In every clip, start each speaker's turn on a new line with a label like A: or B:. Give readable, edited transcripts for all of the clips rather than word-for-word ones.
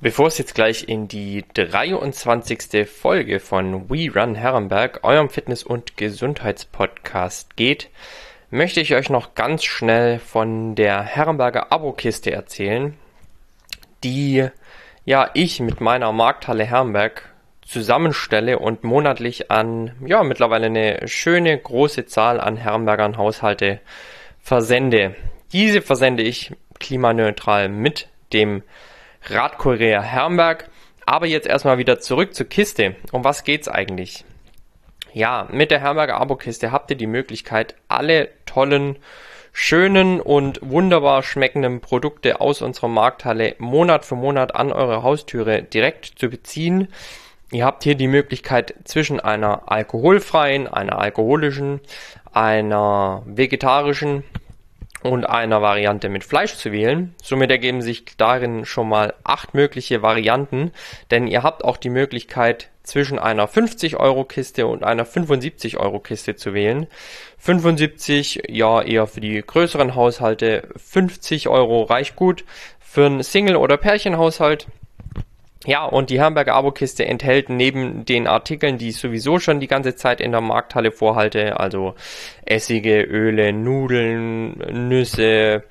A: Bevor es jetzt gleich in die 23. Folge von We Run Herrenberg, eurem Fitness- und Gesundheitspodcast geht, möchte ich euch noch ganz schnell von der Herrenberger Abokiste erzählen, die ich mit meiner Markthalle Herrenberg zusammenstelle und monatlich an mittlerweile eine schöne große Zahl an Herrenbergern Haushalte versende. Diese versende ich klimaneutral mit dem Radkurier Herrenberg. Aber jetzt erstmal wieder zurück zur Kiste. Um was geht's eigentlich? Ja, mit der Herrenberger Abokiste habt ihr die Möglichkeit, alle tollen, schönen und wunderbar schmeckenden Produkte aus unserer Markthalle Monat für Monat an eure Haustüre direkt zu beziehen. Ihr habt hier die Möglichkeit, zwischen einer alkoholfreien, einer alkoholischen, einer vegetarischen und einer Variante mit Fleisch zu wählen. Somit ergeben sich darin schon mal 8 mögliche Varianten, denn ihr habt auch die Möglichkeit, zwischen einer 50-Euro-Kiste und einer 75-Euro-Kiste zu wählen. 75, eher für die größeren Haushalte, 50 Euro reicht gut für einen Single- oder Pärchenhaushalt. Ja, und die Herrenberger Abokiste enthält neben den Artikeln, die ich sowieso schon die ganze Zeit in der Markthalle vorhalte, also Essige, Öle, Nudeln, Nüsse,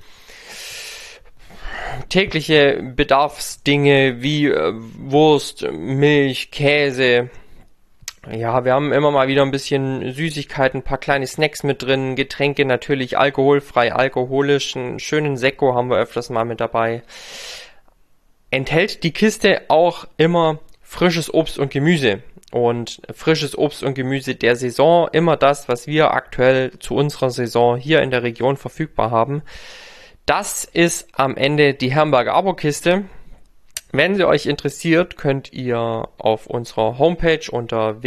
A: tägliche Bedarfsdinge wie Wurst, Milch, Käse. Ja, wir haben immer mal wieder ein bisschen Süßigkeiten, ein paar kleine Snacks mit drin, Getränke natürlich alkoholfrei, alkoholisch, einen schönen Sekko haben wir öfters mal mit dabei. Enthält die Kiste auch immer frisches Obst und Gemüse. Und frisches Obst und Gemüse der Saison, immer das, was wir aktuell zu unserer Saison hier in der Region verfügbar haben. Das ist am Ende die Herrenberger Abokiste. Wenn sie euch interessiert, könnt ihr auf unserer Homepage unter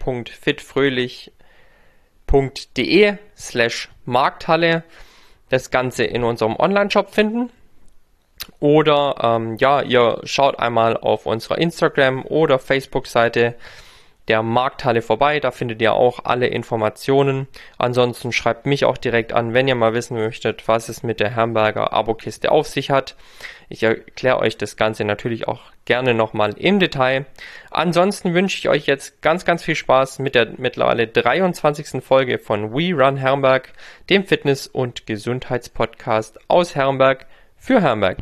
A: www.fitfröhlich.de/Markthalle das Ganze in unserem Online-Shop finden. Oder ihr schaut einmal auf unserer Instagram- oder Facebook-Seite der Markthalle vorbei, da findet ihr auch alle Informationen. Ansonsten schreibt mich auch direkt an, wenn ihr mal wissen möchtet, was es mit der Herrenberger Abokiste auf sich hat. Ich erkläre euch das Ganze natürlich auch gerne nochmal im Detail. Ansonsten wünsche ich euch jetzt ganz, ganz viel Spaß mit der mittlerweile 23. Folge von We Run Herrenberg, dem Fitness- und Gesundheitspodcast aus Herrenberg für Herrenberg.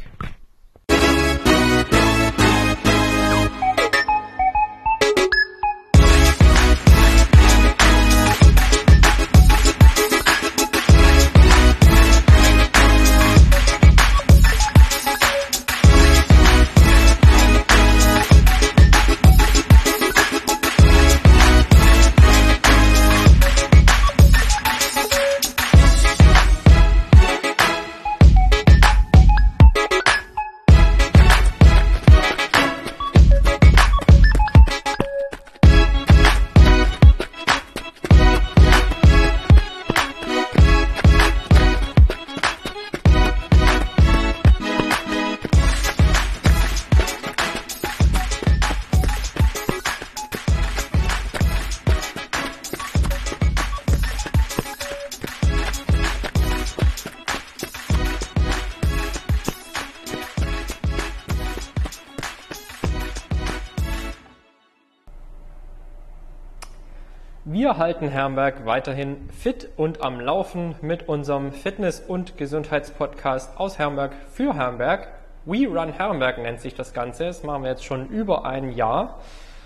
A: Wir halten Herrenberg weiterhin fit und am Laufen mit unserem Fitness- und Gesundheitspodcast aus Herrenberg für Herrenberg. We Run Herrenberg nennt sich das Ganze. Das machen wir jetzt schon über ein Jahr.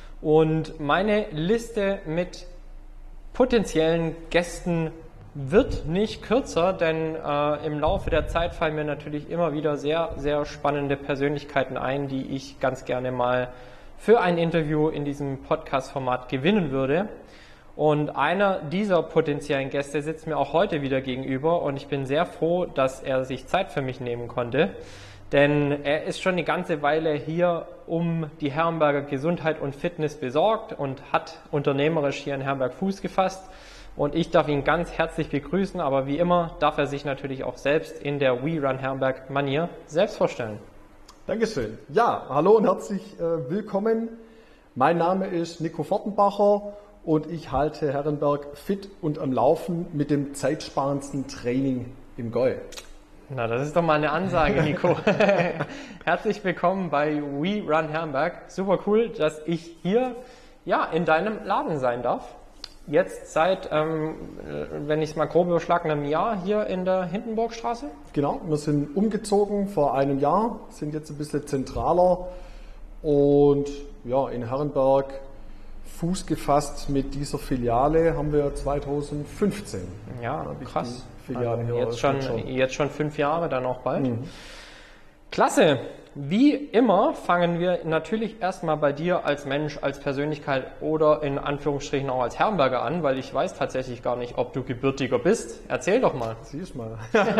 A: Und meine Liste mit potenziellen Gästen wird nicht kürzer, denn im Laufe der Zeit fallen mir natürlich immer wieder sehr, sehr spannende Persönlichkeiten ein, die ich ganz gerne mal für ein Interview in diesem Podcast-Format gewinnen würde. Und einer dieser potenziellen Gäste sitzt mir auch heute wieder gegenüber und ich bin sehr froh, dass er sich Zeit für mich nehmen konnte, denn er ist schon eine ganze Weile hier um die Herrenberger Gesundheit und Fitness besorgt und hat unternehmerisch hier in Herrenberg Fuß gefasst und ich darf ihn ganz herzlich begrüßen, aber wie immer darf er sich natürlich auch selbst in der We Run Herrenberg Manier selbst vorstellen.
B: Dankeschön. Ja, hallo und herzlich willkommen. Mein Name ist Nico Fortenbacher und ich halte Herrenberg fit und am Laufen mit dem zeitsparendsten Training im Gäu.
A: Na, das ist doch mal eine Ansage, Nico. Herzlich willkommen bei We Run Herrenberg. Super cool, dass ich hier in deinem Laden sein darf. Jetzt seit, wenn ich es mal grob überschlage, einem Jahr hier in der Hindenburgstraße.
B: Genau, wir sind umgezogen vor einem Jahr, sind jetzt ein bisschen zentraler und in Herrenberg Fuß gefasst mit dieser Filiale haben wir 2015.
A: Ja, krass.
B: Filiale
A: also jetzt schon 5 Jahre, dann auch bald. Klasse. Wie immer fangen wir natürlich erstmal bei dir als Mensch, als Persönlichkeit oder in Anführungsstrichen auch als Herrenberger an, weil ich weiß tatsächlich gar nicht, ob du gebürtiger bist. Erzähl doch mal.
B: Siehst mal.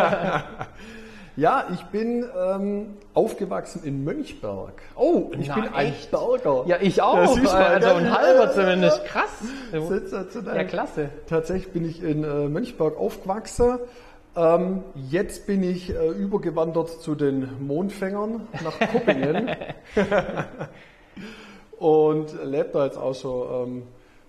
B: Ja, ich bin aufgewachsen in Mönchberg.
A: Oh,
B: ich bin ein Berger.
A: Ja, ich auch.
B: Ja,
A: also ein halber zumindest. Krass.
B: Sensationell.
A: Ja, klasse.
B: Tatsächlich bin ich in Mönchberg aufgewachsen. Jetzt bin ich übergewandert zu den Mondfängern nach Kuppingen und lebe da jetzt auch schon,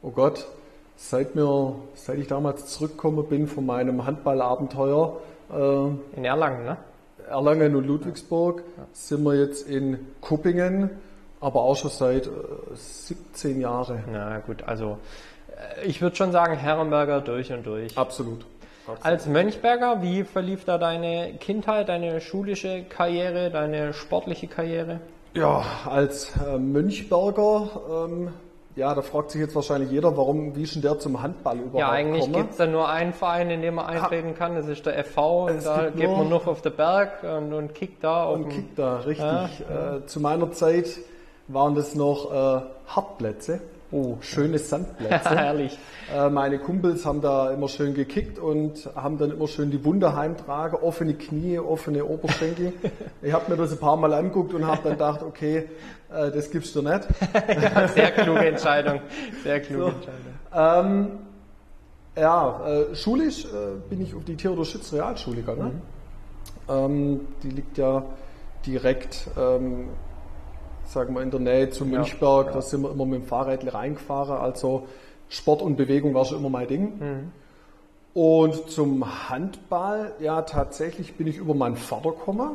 B: seit ich damals zurückgekommen bin von meinem Handballabenteuer.
A: In Erlangen, ne?
B: Erlangen und Ludwigsburg sind wir jetzt in Kuppingen, aber auch schon seit 17 Jahren.
A: Na gut, also ich würde schon sagen Herrenberger durch und durch.
B: Absolut.
A: Als Mönchberger, wie verlief da deine Kindheit, deine schulische Karriere, deine sportliche Karriere?
B: Ja, als Mönchberger, da fragt sich jetzt wahrscheinlich jeder, wie ist denn der zum Handball überhaupt
A: Ja, eigentlich
B: gekommen?
A: gibt es da nur einen Verein, in dem man eintreten kann, das ist der FV und da geht man noch auf den Berg und kickt da.
B: Und kickt da, richtig. Ja. Zu meiner Zeit waren das noch Hartplätze. Oh, schöne Sandplätze.
A: Herrlich.
B: Meine Kumpels haben da immer schön gekickt und haben dann immer schön die Wunde heimtragen, offene Knie, offene Oberschenkel. Ich habe mir das ein paar Mal angeguckt und habe dann gedacht, okay, das gibst du nicht.
A: Ja, sehr kluge Entscheidung. Sehr kluge Entscheidung.
B: Schulisch bin ich auf die Theodor Schütz Realschule gegangen. Die liegt ja direkt sagen wir in der Nähe zu Mönchberg, da sind wir immer mit dem Fahrrad reingefahren, also Sport und Bewegung war schon immer mein Ding. Und zum Handball, tatsächlich bin ich über meinen Vater gekommen,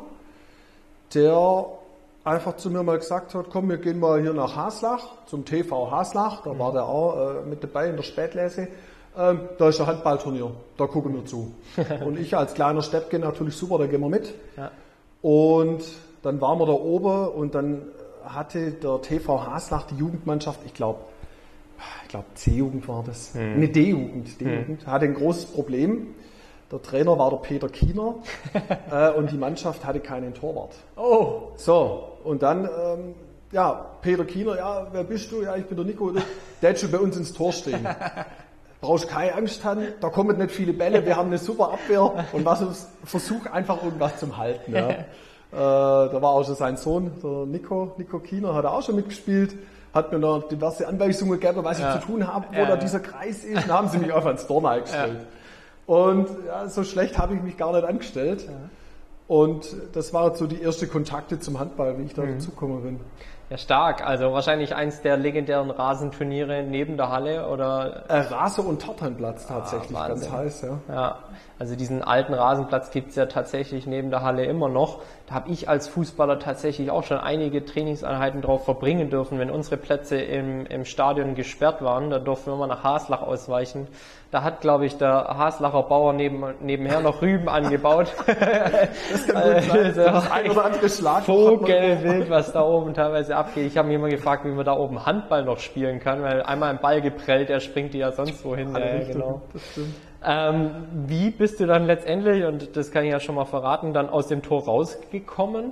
B: der einfach zu mir mal gesagt hat, komm, wir gehen mal hier nach Haslach, zum TV Haslach, da war der auch mit dabei in der Spätlese. Da ist ein Handballturnier, da gucken wir zu. Und ich als kleiner Steppke natürlich super, da gehen wir mit. Ja. Und dann waren wir da oben und dann hatte der TV Haslach die Jugendmannschaft, ich glaube C-Jugend war das, eine D-Jugend, hatte ein großes Problem. Der Trainer war der Peter Kiener und die Mannschaft hatte keinen Torwart.
A: Oh!
B: So, und dann, Peter Kiener, wer bist du? Ja, ich bin der Nico, der hat schon bei uns ins Tor stehen. Brauchst keine Angst haben, da kommen nicht viele Bälle, wir haben eine super Abwehr und versuch einfach irgendwas zum Halten. Ja. Da war auch schon sein Sohn, der Nico Kiener, hat er auch schon mitgespielt, hat mir noch diverse Anweisungen gegeben, was ich zu tun habe, wo da dieser Kreis ist, und haben sie mich einfach ins Tor eingestellt. Und so schlecht habe ich mich gar nicht angestellt. Ja. Und das waren so die ersten Kontakte zum Handball, wie ich da dazugekommen bin.
A: Ja, stark. Also wahrscheinlich eins der legendären Rasenturniere neben der Halle oder?
B: Rasen- und Tartanplatz tatsächlich, ganz heiß, ja.
A: Ja, also diesen alten Rasenplatz gibt's ja tatsächlich neben der Halle immer noch. Da habe ich als Fußballer tatsächlich auch schon einige Trainingseinheiten drauf verbringen dürfen, wenn unsere Plätze im Stadion gesperrt waren. Da durften wir mal nach Haslach ausweichen. Da hat, glaube ich, der Haslacher Bauer nebenher noch Rüben angebaut.
B: Das kann gut sein. Das ein oder andere Schlag.
A: Vogelwild, was da oben teilweise abgeht. Ich habe mich immer gefragt, wie man da oben Handball noch spielen kann, weil einmal ein Ball geprellt, der springt die ja sonst wohin. Genau.
B: Das stimmt.
A: Wie bist du dann letztendlich, und das kann ich ja schon mal verraten, dann aus dem Tor rausgekommen?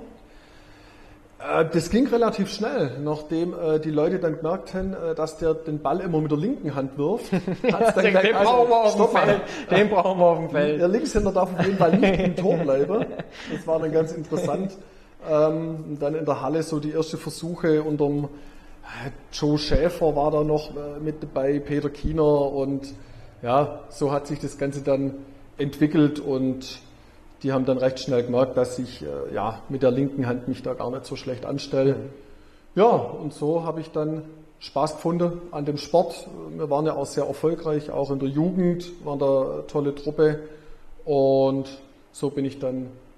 B: Das ging relativ schnell, nachdem die Leute dann gemerkt haben, dass der den Ball immer mit der linken Hand wirft. Den
A: brauchen wir auf dem Feld.
B: Der Linkshänder darf auf jeden Fall nicht im Tor bleiben. Das war dann ganz interessant. Dann in der Halle so die ersten Versuche unterm Joe Schäfer war da noch mit dabei, Peter Kiener, und ja, so hat sich das Ganze dann entwickelt und die haben dann recht schnell gemerkt, dass ich mit der linken Hand mich da gar nicht so schlecht anstelle. Ja, und so habe ich dann Spaß gefunden an dem Sport. Wir waren ja auch sehr erfolgreich, auch in der Jugend, waren da eine tolle Truppe, und so bin ich dann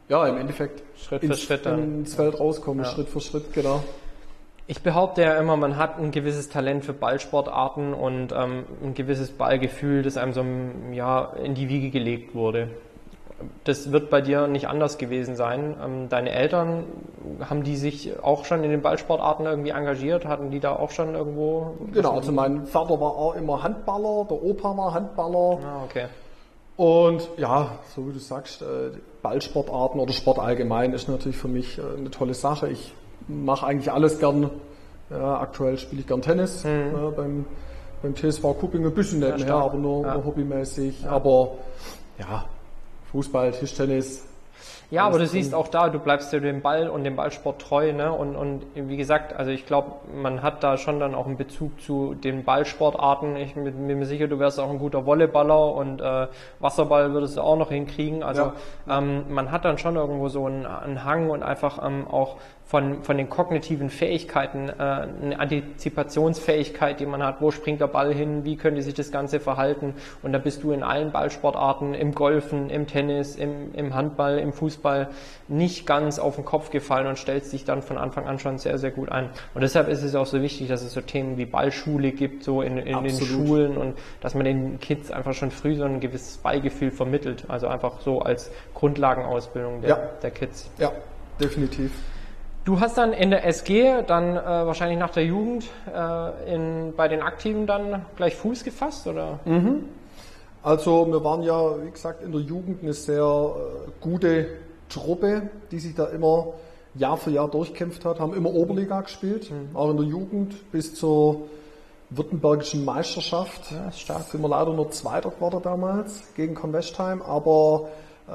B: Ja, im Endeffekt
A: Schritt für Schritt dann
B: ins Feld rauskommen, Schritt für Schritt, genau.
A: Ich behaupte ja immer, man hat ein gewisses Talent für Ballsportarten und ein gewisses Ballgefühl, das einem so in die Wiege gelegt wurde. Das wird bei dir nicht anders gewesen sein. Deine Eltern, haben die sich auch schon in den Ballsportarten irgendwie engagiert? Hatten die da auch schon irgendwo?
B: Genau, also mein Vater war auch immer Handballer, der Opa war Handballer.
A: Ah, okay.
B: Und ja, so wie du sagst, Ballsportarten oder Sport allgemein ist natürlich für mich eine tolle Sache. Ich mache eigentlich alles gern. Ja, aktuell spiele ich gern Tennis beim TSV Kupping, ein bisschen nebenher, aber nur hobbymäßig. Ja. Aber ja, Fußball, Tischtennis.
A: Ja, aber du siehst auch da, du bleibst dir dem Ball und dem Ballsport treu, ne? Und wie gesagt, also ich glaube, man hat da schon dann auch einen Bezug zu den Ballsportarten. Ich bin mir sicher, du wärst auch ein guter Volleyballer und Wasserball würdest du auch noch hinkriegen. Also man hat dann schon irgendwo so einen Hang und einfach auch von den kognitiven Fähigkeiten, eine Antizipationsfähigkeit, die man hat, wo springt der Ball hin, wie könnte sich das Ganze verhalten, und da bist du in allen Ballsportarten, im Golfen, im Tennis, im Handball, im Fußball nicht ganz auf den Kopf gefallen und stellst dich dann von Anfang an schon sehr, sehr gut ein. Und deshalb ist es auch so wichtig, dass es so Themen wie Ballschule gibt, so in den Schulen, und dass man den Kids einfach schon früh so ein gewisses Ballgefühl vermittelt, also einfach so als Grundlagenausbildung der Kids.
B: Ja, definitiv.
A: Du hast dann in der SG dann wahrscheinlich nach der Jugend bei den Aktiven dann gleich Fuß gefasst, oder?
B: Mhm. Also wir waren ja, wie gesagt, in der Jugend eine sehr gute Truppe, die sich da immer Jahr für Jahr durchkämpft hat, haben immer Oberliga gespielt, auch in der Jugend bis zur württembergischen Meisterschaft.
A: Ja, ist stark.
B: Sind wir leider nur Zweiter geworden damals gegen Convestheim, aber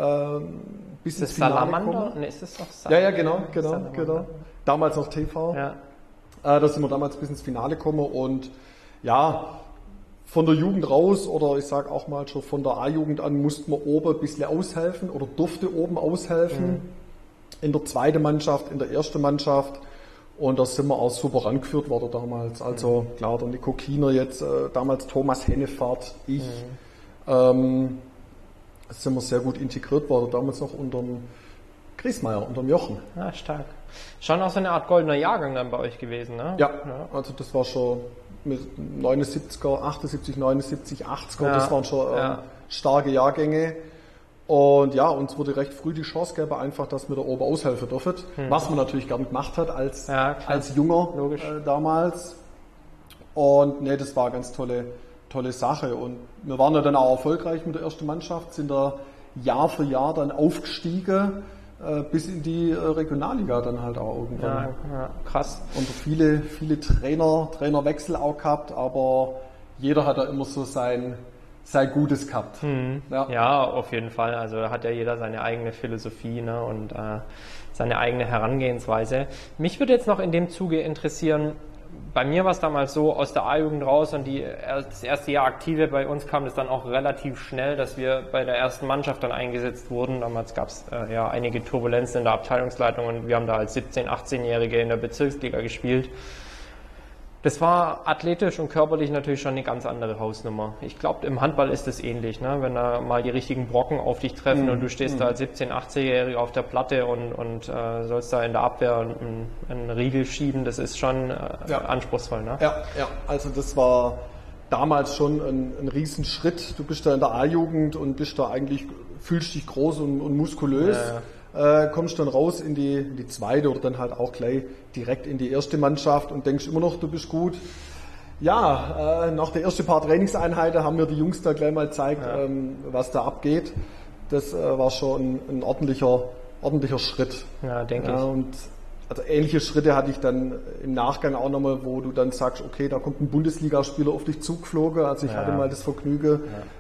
B: bis ins Finale
A: Salamander? Ne, ist das doch Salamander?
B: Ja, genau. Damals noch TV.
A: Ja.
B: Da sind wir damals bis ins Finale gekommen und ja, von der Jugend raus oder ich sage auch mal schon von der A-Jugend an mussten wir oben ein bisschen aushelfen oder durfte oben aushelfen. In der zweiten Mannschaft, in der ersten Mannschaft, und da sind wir auch super rangeführt worden damals. Also klar, der Nico Kiener jetzt, damals Thomas Hennefahrt, ich, sind wir sehr gut integriert worden, damals noch unterm Griesmeier, unterm Jochen.
A: Ah, stark. Schon auch so eine Art goldener Jahrgang dann bei euch gewesen, ne?
B: Ja. Also das war schon mit 79er, 78, 79, 80er, das waren schon starke Jahrgänge. Und ja, uns wurde recht früh die Chance gegeben, einfach, dass wir da oben aushelfen dürfen, was man natürlich gern gemacht hat als Junger damals. Und nee, das war eine ganz tolle Sache. Und wir waren ja dann auch erfolgreich mit der ersten Mannschaft, sind da Jahr für Jahr dann aufgestiegen, bis in die Regionalliga dann halt auch irgendwann.
A: Ja, krass.
B: Und viele Trainerwechsel auch gehabt, aber jeder hat da immer so sein Gutes gehabt.
A: Ja, auf jeden Fall. Also da hat ja jeder seine eigene Philosophie, ne, und seine eigene Herangehensweise. Mich würde jetzt noch in dem Zuge interessieren, bei mir war es damals so, aus der A-Jugend raus und das erste Jahr Aktive, bei uns kam es dann auch relativ schnell, dass wir bei der ersten Mannschaft dann eingesetzt wurden. Damals gab es einige Turbulenzen in der Abteilungsleitung und wir haben da als 17-, 18-Jährige in der Bezirksliga gespielt. Das war athletisch und körperlich natürlich schon eine ganz andere Hausnummer. Ich glaube, im Handball ist es ähnlich, ne? Wenn da mal die richtigen Brocken auf dich treffen und du stehst da als 17-, 18-Jähriger auf der Platte und sollst da in der Abwehr einen Riegel schieben, das ist schon anspruchsvoll, ne?
B: Ja, also das war damals schon ein Riesenschritt. Du bist da in der A-Jugend und bist da eigentlich, fühlst dich groß und muskulös. Kommst dann raus in die zweite oder dann halt auch gleich direkt in die erste Mannschaft und denkst immer noch, du bist gut. Ja, nach der ersten paar Trainingseinheiten haben mir die Jungs da gleich mal gezeigt, was da abgeht. Das war schon ein ordentlicher Schritt.
A: Ja, denke ich.
B: Und also ähnliche Schritte hatte ich dann im Nachgang auch nochmal, wo du dann sagst, okay, da kommt ein Bundesligaspieler auf dich zugeflogen. Also ich hatte mal das Vergnügen,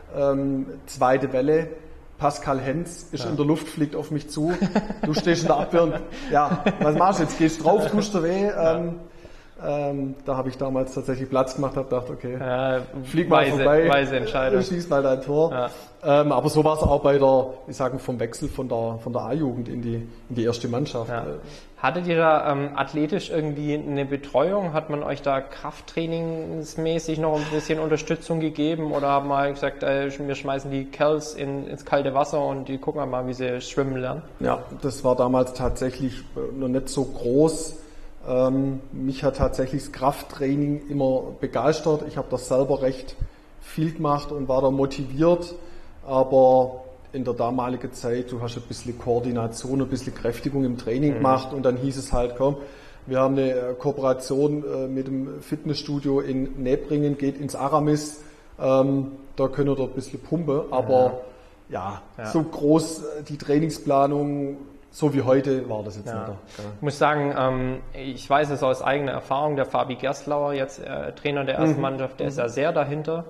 B: zweite Welle. Pascal Hens ist in der Luft, fliegt auf mich zu. Du stehst in der Abwehr und was machst du jetzt? Gehst drauf, tust dir weh. Da habe ich damals tatsächlich Platz gemacht, habe gedacht, okay, flieg mal vorbei,
A: weise Entscheidung.
B: Schieß mal dein Tor. Ja. Aber so war es auch bei der, vom Wechsel von der A-Jugend in die erste Mannschaft.
A: Ja. Hattet ihr da athletisch irgendwie eine Betreuung? Hat man euch da krafttrainingsmäßig noch ein bisschen Unterstützung gegeben oder haben mal gesagt, wir schmeißen die Kerls ins kalte Wasser und die gucken mal, wie sie schwimmen lernen?
B: Ja, das war damals tatsächlich noch nicht so groß. Mich hat tatsächlich das Krafttraining immer begeistert. Ich habe das selber recht viel gemacht und war da motiviert. Aber in der damaligen Zeit, du hast ein bisschen Koordination, ein bisschen Kräftigung im Training gemacht und dann hieß es halt, komm, wir haben eine Kooperation mit dem Fitnessstudio in Nebringen, geht ins Aramis, da können wir dort ein bisschen pumpen. Aber so groß die Trainingsplanung, so wie heute war das jetzt nicht. Ja.
A: Ich muss sagen, ich weiß es aus eigener Erfahrung, der Fabi Gerstlauer, jetzt Trainer der ersten Mannschaft, der ist ja sehr dahinter,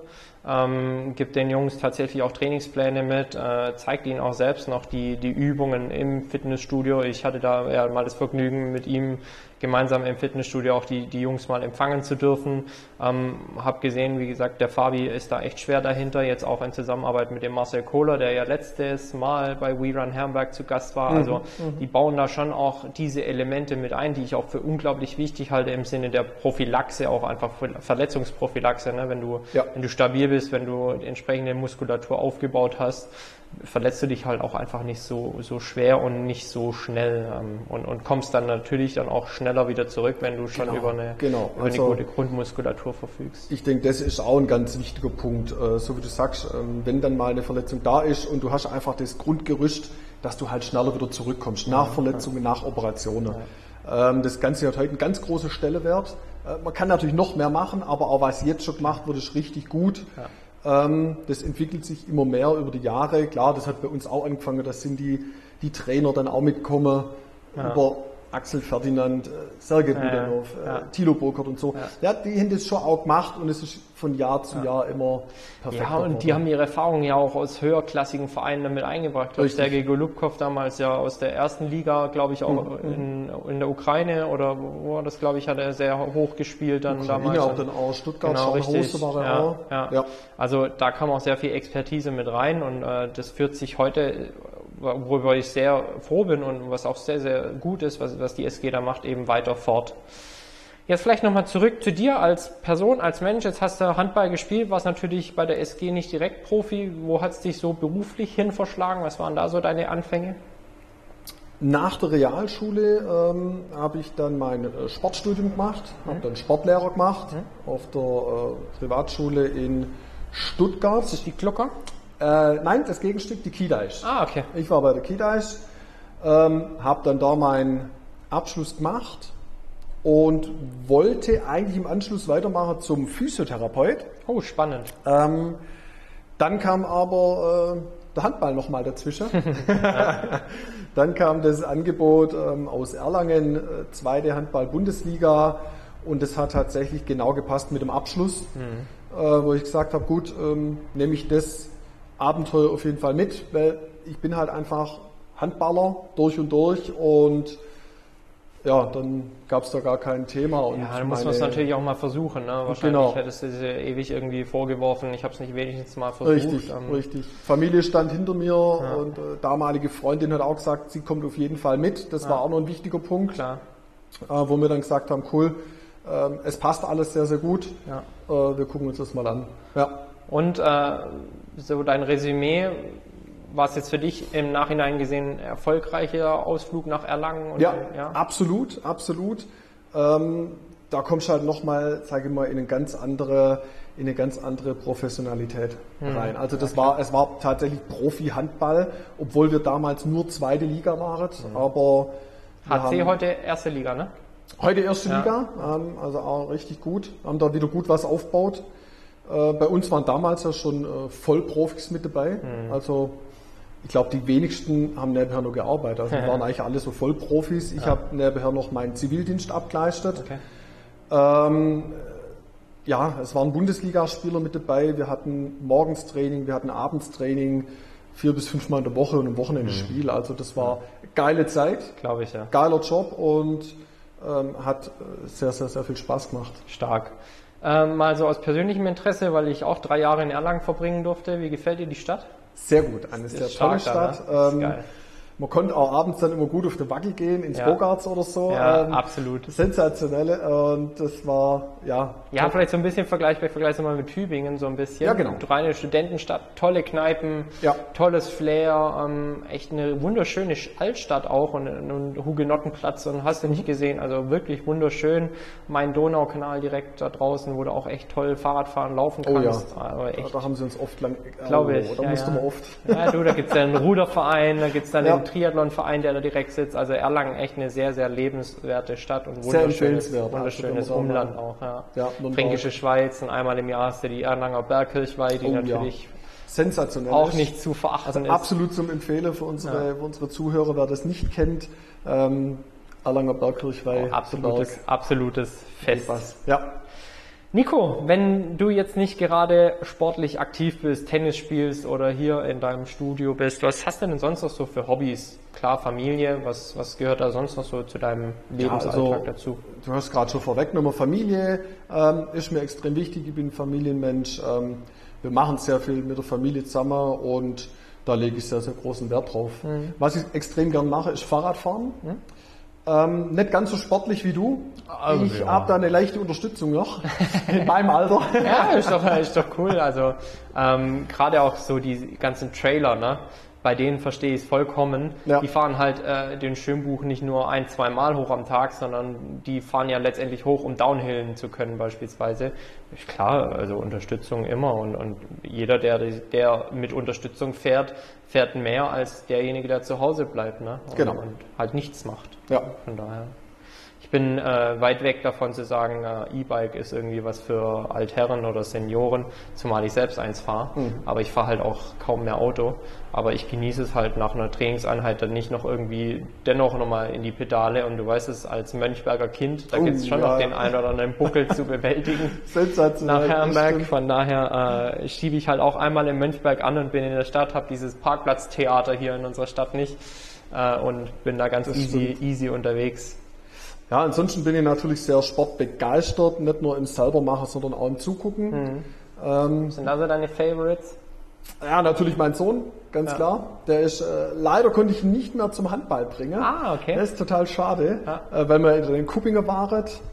A: gibt den Jungs tatsächlich auch Trainingspläne mit, zeigt ihnen auch selbst noch die Übungen im Fitnessstudio. Ich hatte da mal das Vergnügen, mit ihm gemeinsam im Fitnessstudio auch die Jungs mal empfangen zu dürfen. Hab gesehen, wie gesagt, der Fabi ist da echt schwer dahinter, jetzt auch in Zusammenarbeit mit dem Marcel Kohler, der ja letztes Mal bei We Run Herrenberg zu Gast war. Also die bauen da schon auch diese Elemente mit ein, die ich auch für unglaublich wichtig halte im Sinne der Prophylaxe, auch einfach Verletzungsprophylaxe, ne? Wenn du stabil bist, wenn du entsprechende Muskulatur aufgebaut hast, verletzt du dich halt auch einfach nicht so schwer und nicht so schnell und kommst dann natürlich dann auch schneller wieder zurück, wenn du schon über eine gute Grundmuskulatur verfügst.
B: Ich denke, das ist auch ein ganz wichtiger Punkt, so wie du sagst, wenn dann mal eine Verletzung da ist und du hast einfach das Grundgerüst, dass du halt schneller wieder zurückkommst, nach Verletzungen, nach Operationen. Das Ganze hat heute einen ganz großen Stellenwert. Man kann natürlich noch mehr machen, aber auch was jetzt schon gemacht wird, ist richtig gut. Ja. Das entwickelt sich immer mehr über die Jahre. Klar, das hat bei uns auch angefangen, das sind die Trainer dann auch mitkommen, über Axel Ferdinand, Sergej Budanov, Thilo Burkhardt und so. Ja, die haben das schon auch gemacht und es ist von Jahr zu Jahr immer perfekt.
A: Ja, und die haben ihre Erfahrungen ja auch aus höherklassigen Vereinen damit eingebracht. Ich glaube, Sergej Golubkov damals ja aus der ersten Liga, glaube ich, auch in der Ukraine oder wo das, glaube ich, hat er sehr hoch gespielt dann damals.
B: Auch dann auch Stuttgart,
A: genau,
B: richtig. War er auch.
A: Ja. Also da kam auch sehr viel Expertise mit rein und das führt sich heute, worüber ich sehr froh bin und was auch sehr, sehr gut ist, was die SG da macht, eben weiter fort. Jetzt vielleicht nochmal zurück zu dir als Person, als Mensch. Jetzt hast du Handball gespielt, warst natürlich bei der SG nicht direkt Profi. Wo hat es dich so beruflich hin verschlagen? Was waren da so deine Anfänge?
B: Nach der Realschule habe ich dann mein Sportstudium gemacht, habe dann Sportlehrer gemacht auf der Privatschule in Stuttgart.
A: Ist das die Glocker?
B: Nein, das Gegenstück, die Kidaisch.
A: Ah, okay.
B: Ich war bei der Kidaisch, habe dann da meinen Abschluss gemacht und wollte eigentlich im Anschluss weitermachen zum Physiotherapeut.
A: Oh, spannend.
B: Dann kam aber der Handball nochmal dazwischen. Dann kam das Angebot aus Erlangen, zweite Handball-Bundesliga und das hat tatsächlich genau gepasst mit dem Abschluss, wo ich gesagt habe, gut, nehme ich das Abenteuer auf jeden Fall mit, weil ich bin halt einfach Handballer durch und durch und ja, dann gab es da gar kein Thema. Und
A: ja, dann muss man es natürlich auch mal versuchen. Ne? Wahrscheinlich hättest du sie ewig irgendwie vorgeworfen, ich habe es nicht wenigstens mal versucht.
B: Richtig. Familie stand hinter mir und damalige Freundin hat auch gesagt, sie kommt auf jeden Fall mit. Das war auch noch ein wichtiger Punkt, wo wir dann gesagt haben, cool, es passt alles sehr, sehr gut. Ja. Wir gucken uns das mal an. Ja.
A: Und so dein Resümee, war es jetzt für dich im Nachhinein gesehen ein erfolgreicher Ausflug nach Erlangen?
B: Ja, absolut. Da kommst du halt nochmal, sage ich mal, in eine ganz andere Professionalität rein. Also es war tatsächlich Profi-Handball, obwohl wir damals nur zweite Liga waren. Aber
A: HC heute erste Liga, ne?
B: Heute erste Liga, also auch richtig gut. Haben da wieder gut was aufgebaut. Bei uns waren damals ja schon Vollprofis mit dabei. Also ich glaube, die wenigsten haben nebenher noch gearbeitet. Also wir waren eigentlich alle so Vollprofis. Ich habe nebenher noch meinen Zivildienst abgeleistet. Okay. Es waren Bundesligaspieler mit dabei. Wir hatten morgens Training, wir hatten abends Training, 4 bis 5 Mal in der Woche und am Wochenende Spiel. Also das war eine geile Zeit.
A: Glaube ich, ja.
B: Geiler Job und hat sehr, sehr, sehr viel Spaß gemacht.
A: Stark. Mal so aus persönlichem Interesse, weil ich auch 3 Jahre in Erlangen verbringen durfte. Wie gefällt dir die Stadt?
B: Sehr gut, eine sehr tolle Stadt.
A: Geil.
B: Man konnte auch abends dann immer gut auf den Wackel gehen, ins Bogarts oder so.
A: Ja, absolut.
B: Sensationelle. Und das war, ja.
A: Ja, vielleicht so ein bisschen vergleichbar mal mit Tübingen, so ein bisschen.
B: Ja, genau.
A: Reine Studentenstadt, tolle Kneipen, tolles Flair, echt eine wunderschöne Altstadt auch und Hugenottenplatz und hast du nicht gesehen. Also wirklich wunderschön. Main-Donau-Kanal direkt da draußen, wo du auch echt toll Fahrrad fahren, laufen kannst.
B: Oh ja,
A: aber echt,
B: da haben sie uns oft lang,
A: glaube ich.
B: Da musste man oft.
A: Ja, du, da gibt's ja einen Ruderverein, da gibt's dann den Triathlonverein, der da direkt sitzt. Also Erlangen echt eine sehr, sehr lebenswerte Stadt und wunderschönes Umland auch. Ja. Fränkische Schweiz und einmal im Jahr hast du die Erlanger Bergkirchweih, die natürlich
B: sensationell
A: auch nicht zu verachten ist.
B: Absolut zum Empfehlen für unsere Zuhörer, wer das nicht kennt. Erlanger Bergkirchweih.
A: Absolutes Fest.
B: Ja.
A: Nico, wenn du jetzt nicht gerade sportlich aktiv bist, Tennis spielst oder hier in deinem Studio bist, was hast du denn sonst noch so für Hobbys? Klar, Familie, was gehört da sonst noch so zu deinem Lebensalltag dazu?
B: Du hast gerade schon vorweggenommen, Familie ist mir extrem wichtig, ich bin Familienmensch. Wir machen sehr viel mit der Familie zusammen und da lege ich sehr, sehr großen Wert drauf. Was ich extrem gern mache, ist Fahrradfahren. Nicht ganz so sportlich wie du. Also, ich habe da eine leichte Unterstützung noch in meinem Alter.
A: Ja, ist doch cool. Also gerade auch so die ganzen Trailer, ne? Bei denen verstehe ich es vollkommen. Ja. Die fahren halt den Schönbuch nicht nur 1-2 Mal hoch am Tag, sondern die fahren ja letztendlich hoch, um downhillen zu können beispielsweise. Klar, also Unterstützung immer und jeder, der mit Unterstützung fährt mehr als derjenige, der zu Hause bleibt, ne?
B: Genau.
A: Und halt nichts macht.
B: Ja.
A: Von daher. Ich bin weit weg davon zu sagen, E-Bike ist irgendwie was für Altherren oder Senioren, zumal ich selbst eins fahre. Aber ich fahre halt auch kaum mehr Auto. Aber ich genieße es halt nach einer Trainingseinheit dann nicht noch irgendwie dennoch nochmal in die Pedale. Und du weißt es, als Mönchberger Kind, da gibt es schon noch den einen oder anderen Buckel zu bewältigen.
B: Sensationell.
A: Nach Herrenberg. Von daher schiebe ich halt auch einmal in Mönchberg an und bin in der Stadt, habe dieses Parkplatztheater hier in unserer Stadt nicht und bin da ganz easy unterwegs.
B: Ja, ansonsten bin ich natürlich sehr sportbegeistert, nicht nur im Selbermachen, sondern auch im Zugucken.
A: Was sind da so deine Favorites?
B: Ja, natürlich mein Sohn, ganz klar. Der ist, leider konnte ich ihn nicht mehr zum Handball bringen.
A: Ah, okay.
B: Das ist total schade, weil wir in den Kuppinger waren, ist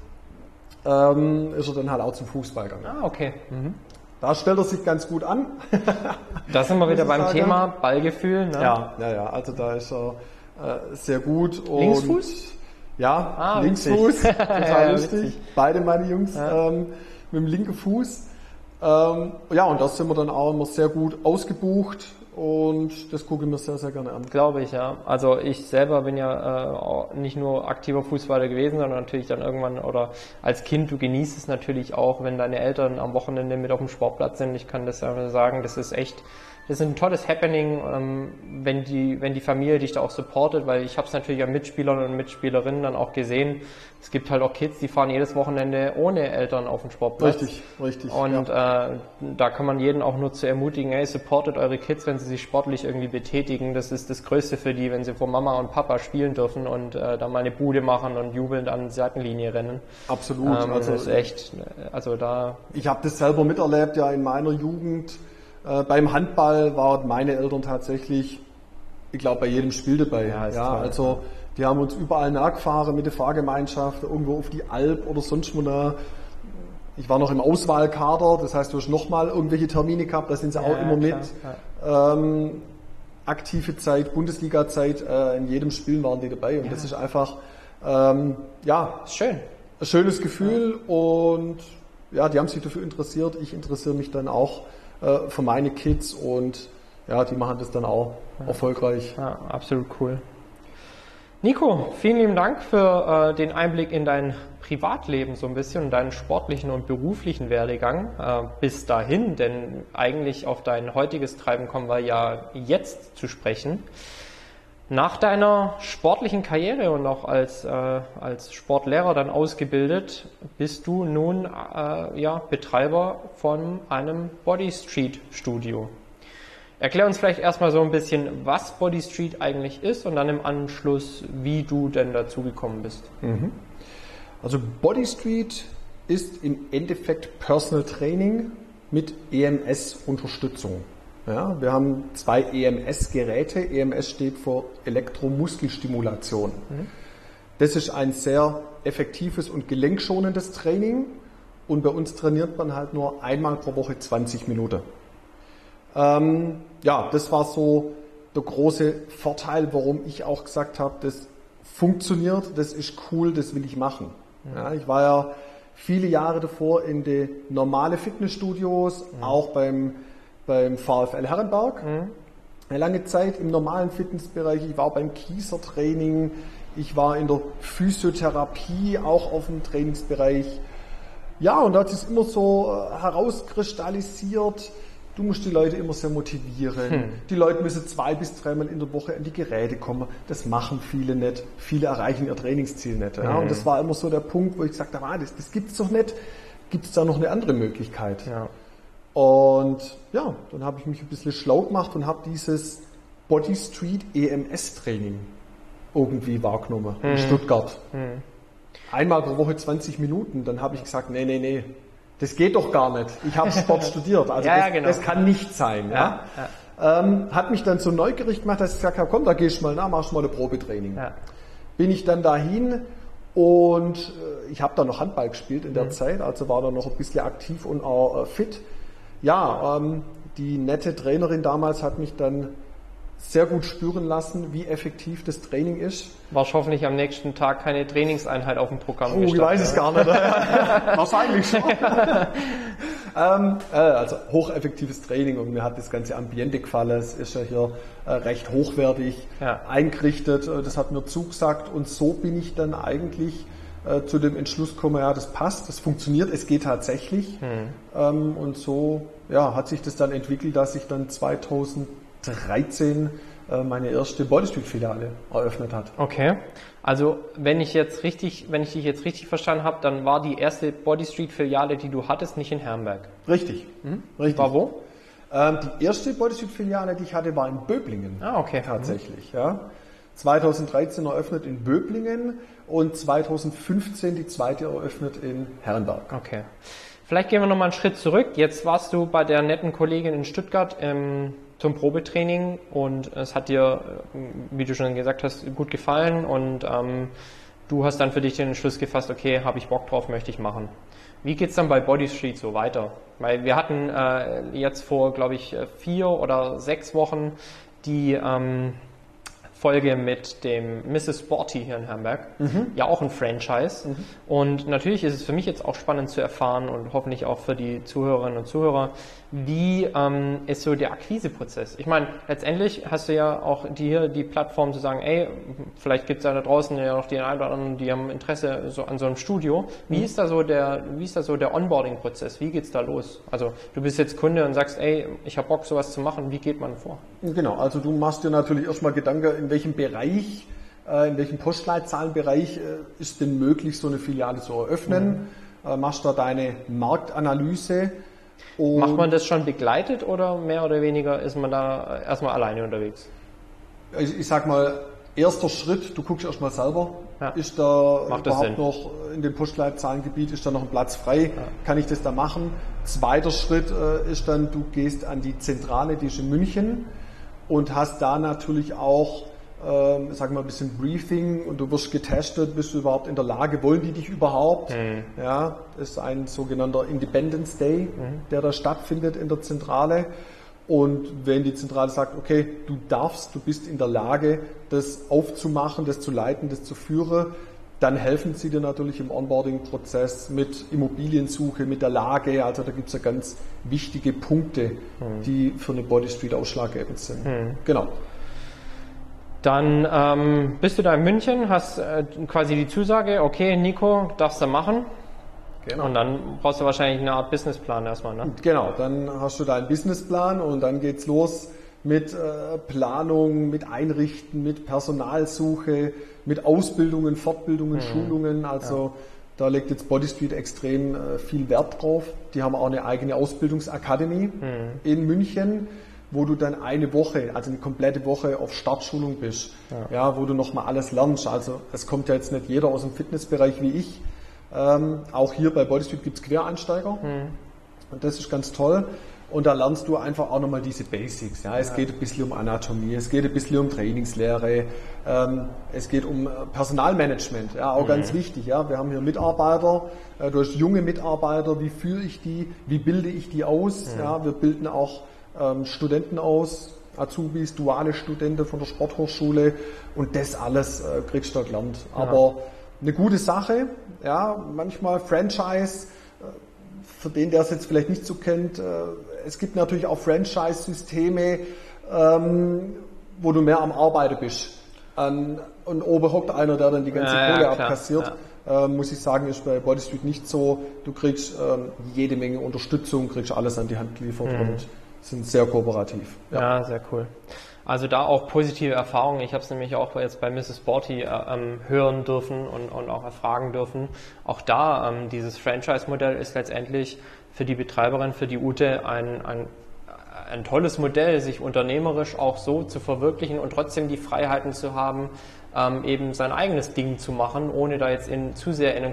B: er dann halt auch zum Fußball gegangen.
A: Ah, okay.
B: Da stellt er sich ganz gut an.
A: Da sind wir wieder beim Thema Ballgefühl. Ne?
B: Ja, also da ist er sehr gut. Und
A: Linksfuß?
B: Ja, Linksfuß, total lustig. Beide meine Jungs mit dem linken Fuß. Ja, und das sind wir dann auch immer sehr gut ausgebucht und das gucke ich mir sehr, sehr gerne an.
A: Glaube ich, ja. Also ich selber bin ja nicht nur aktiver Fußballer gewesen, sondern natürlich dann irgendwann oder als Kind, du genießt es natürlich auch, wenn deine Eltern am Wochenende mit auf dem Sportplatz sind. Ich kann das ja sagen, das ist ein tolles Happening, wenn die Familie dich da auch supportet, weil ich habe es natürlich an Mitspielern und Mitspielerinnen dann auch gesehen. Es gibt halt auch Kids, die fahren jedes Wochenende ohne Eltern auf den Sportplatz.
B: Richtig.
A: Und da kann man jeden auch nur zu ermutigen, hey, supportet eure Kids, wenn sie sich sportlich irgendwie betätigen. Das ist das Größte für die, wenn sie vor Mama und Papa spielen dürfen und da mal eine Bude machen und jubelnd an die Seitenlinie rennen.
B: Absolut.
A: Das ist echt, also da...
B: Ich habe das selber miterlebt, ja, in meiner Jugend. Beim Handball waren meine Eltern tatsächlich, ich glaube, bei jedem Spiel dabei. Ja, also die haben uns überall nachgefahren mit der Fahrgemeinschaft, irgendwo auf die Alp oder sonst wo nah. Ich war noch im Auswahlkader, das heißt, du hast nochmal irgendwelche Termine gehabt, da sind sie auch immer mit. Aktive Zeit, Bundesliga-Zeit, in jedem Spiel waren die dabei und das ist einfach,
A: schön.
B: Ein schönes Gefühl und ja, die haben sich dafür interessiert. Ich interessiere mich dann auch für meine Kids und ja, die machen das dann auch erfolgreich.
A: Ja, absolut cool. Nico, vielen lieben Dank für den Einblick in dein Privatleben so ein bisschen und deinen sportlichen und beruflichen Werdegang bis dahin, denn eigentlich auf dein heutiges Treiben kommen wir ja jetzt zu sprechen. Nach deiner sportlichen Karriere und auch als Sportlehrer dann ausgebildet, bist du nun Betreiber von einem Body Street Studio. Erklär uns vielleicht erstmal so ein bisschen, was Body Street eigentlich ist und dann im Anschluss, wie du denn dazu gekommen bist.
B: Also Body Street ist im Endeffekt Personal Training mit EMS-Unterstützung. Ja, wir haben 2 EMS-Geräte. EMS steht für Elektromuskelstimulation. Das ist ein sehr effektives und gelenkschonendes Training. Und bei uns trainiert man halt nur einmal pro Woche 20 Minuten. Ja, das war so der große Vorteil, warum ich auch gesagt habe, das funktioniert, das ist cool, das will ich machen. Ja, ich war ja viele Jahre davor in die normale Fitnessstudios, auch beim VfL Herrenberg. Eine lange Zeit im normalen Fitnessbereich. Ich war beim Kieser-Training, ich war in der Physiotherapie, auch auf dem Trainingsbereich. Ja, und da hat sich immer so herauskristallisiert, du musst die Leute immer sehr motivieren. Die Leute müssen 2 bis 3 Mal in der Woche an die Geräte kommen. Das machen viele nicht. Viele erreichen ihr Trainingsziel nicht. Ja? Und das war immer so der Punkt, wo ich gesagt habe, das gibt's doch nicht. Gibt es da noch eine andere Möglichkeit? Ja. Und ja, dann habe ich mich ein bisschen schlau gemacht und habe dieses Body Street EMS Training irgendwie wahrgenommen in Stuttgart. Einmal pro Woche 20 Minuten. Dann habe ich gesagt, nee. Das geht doch gar nicht. Ich habe Sport studiert, also das kann nicht sein. Ja. Hat mich dann so neugierig gemacht, dass ich gesagt habe, komm, da gehst du mal nach, machst du mal ein Probetraining. Ja. Bin ich dann dahin und ich habe dann noch Handball gespielt in der Zeit, also war dann noch ein bisschen aktiv und auch fit. Ja, die nette Trainerin damals hat mich dann sehr gut spüren lassen, wie effektiv das Training ist.
A: Warst hoffentlich am nächsten Tag keine Trainingseinheit auf dem Programm
B: gestanden. Ich weiß es gar nicht. Wahrscheinlich schon. Also hocheffektives Training und mir hat das ganze Ambiente gefallen. Es ist ja hier recht hochwertig eingerichtet. Das hat mir zugesagt und so bin ich dann eigentlich zu dem Entschluss gekommen, ja, das passt, das funktioniert, es geht tatsächlich. Und so hat sich das dann entwickelt, dass ich dann 2013 meine erste Body Street Filiale eröffnet hat.
A: Okay, also wenn ich dich jetzt richtig verstanden habe, dann war die erste Body Street Filiale, die du hattest, nicht in Herrenberg.
B: Richtig. Richtig.
A: War wo?
B: Die erste Body Street Filiale, die ich hatte, war in Böblingen.
A: Okay.
B: Tatsächlich, ja. 2013 eröffnet in Böblingen und 2015 die zweite eröffnet in Herrenberg.
A: Okay. Vielleicht gehen wir nochmal einen Schritt zurück. Jetzt warst du bei der netten Kollegin in Stuttgart zum Probetraining und es hat dir, wie du schon gesagt hast, gut gefallen und du hast dann für dich den Entschluss gefasst, okay, habe ich Bock drauf, möchte ich machen. Wie geht's dann bei Body Street so weiter? Weil wir hatten jetzt vor, glaube ich, 4 oder 6 Wochen die Folge mit dem Mrs. Sporty hier in Hamburg, ja auch ein Franchise. Und natürlich ist es für mich jetzt auch spannend zu erfahren und hoffentlich auch für die Zuhörerinnen und Zuhörer, wie ist so der Akquiseprozess? Ich meine, letztendlich hast du ja auch die Plattform zu sagen, ey, vielleicht gibt es ja da draußen ja noch die einen oder anderen, die haben Interesse so an so einem Studio. Wie ist da so der Onboarding-Prozess? Wie geht's da los? Also du bist jetzt Kunde und sagst, ey, ich habe Bock, sowas zu machen. Wie geht man vor?
B: Genau, also du machst dir natürlich erstmal Gedanken, in welchem Bereich, in welchem Postleitzahlenbereich ist denn möglich, so eine Filiale zu eröffnen. Machst da deine Marktanalyse. Und
A: macht man das schon begleitet oder mehr oder weniger ist man da erstmal alleine unterwegs?
B: Ich sag mal, erster Schritt, du guckst erstmal selber, ist da überhaupt noch in dem Postleitzahlengebiet, ist da noch ein Platz frei, kann ich das da machen? Zweiter Schritt ist dann, du gehst an die Zentrale, die ist in München und hast da natürlich auch sagen wir ein bisschen Briefing und du wirst getestet, bist du überhaupt in der Lage, wollen die dich überhaupt? Ja, das ist ein sogenannter Independence Day, der da stattfindet in der Zentrale. Und wenn die Zentrale sagt, okay, du bist in der Lage, das aufzumachen, das zu leiten, das zu führen, dann helfen sie dir natürlich im Onboarding-Prozess mit Immobiliensuche, mit der Lage. Also da gibt es ja ganz wichtige Punkte, die für eine Body Street ausschlaggebend sind. Genau.
A: Dann bist du da in München, hast quasi die Zusage, okay, Nico, darfst du machen. Genau. Und dann brauchst du wahrscheinlich eine Art Businessplan erstmal, ne?
B: Genau, dann hast du deinen Businessplan und dann geht's los mit Planung, mit Einrichten, mit Personalsuche, mit Ausbildungen, Fortbildungen, Schulungen. Also da legt jetzt Body Street extrem viel Wert drauf. Die haben auch eine eigene Ausbildungsakademie in München, wo du dann eine Woche, also eine komplette Woche auf Startschulung bist, wo du nochmal alles lernst. Also es kommt ja jetzt nicht jeder aus dem Fitnessbereich wie ich, Auch hier bei Bodystreet gibt es Quereinsteiger. Und das ist ganz toll. Und da lernst du einfach auch nochmal diese Basics. Ja. Es geht ein bisschen um Anatomie, es geht ein bisschen um Trainingslehre, es geht um Personalmanagement, ja, auch ganz wichtig. Ja. Wir haben hier Mitarbeiter, du hast junge Mitarbeiter, wie führe ich die, wie bilde ich die aus? Ja. Wir bilden auch Studenten aus, Azubis, duale Studenten von der Sporthochschule und das alles kriegst du da gelernt. Aber eine gute Sache, ja, manchmal Franchise, für den, der es jetzt vielleicht nicht so kennt, es gibt natürlich auch Franchise-Systeme, wo du mehr am Arbeiten bist. Und oben hockt einer, der dann die ganze Kohle abkassiert. Muss ich sagen, ist bei Bodystreet nicht so. Du kriegst jede Menge Unterstützung, kriegst alles an die Hand geliefert und sind sehr kooperativ.
A: Ja, sehr cool. Also da auch positive Erfahrungen. Ich habe es nämlich auch jetzt bei Mrs. Sporty hören dürfen und auch erfragen dürfen. Auch da, dieses Franchise-Modell ist letztendlich für die Betreiberin, für die Ute ein tolles Modell, sich unternehmerisch auch so zu verwirklichen und trotzdem die Freiheiten zu haben, eben sein eigenes Ding zu machen, ohne da jetzt zu sehr in ein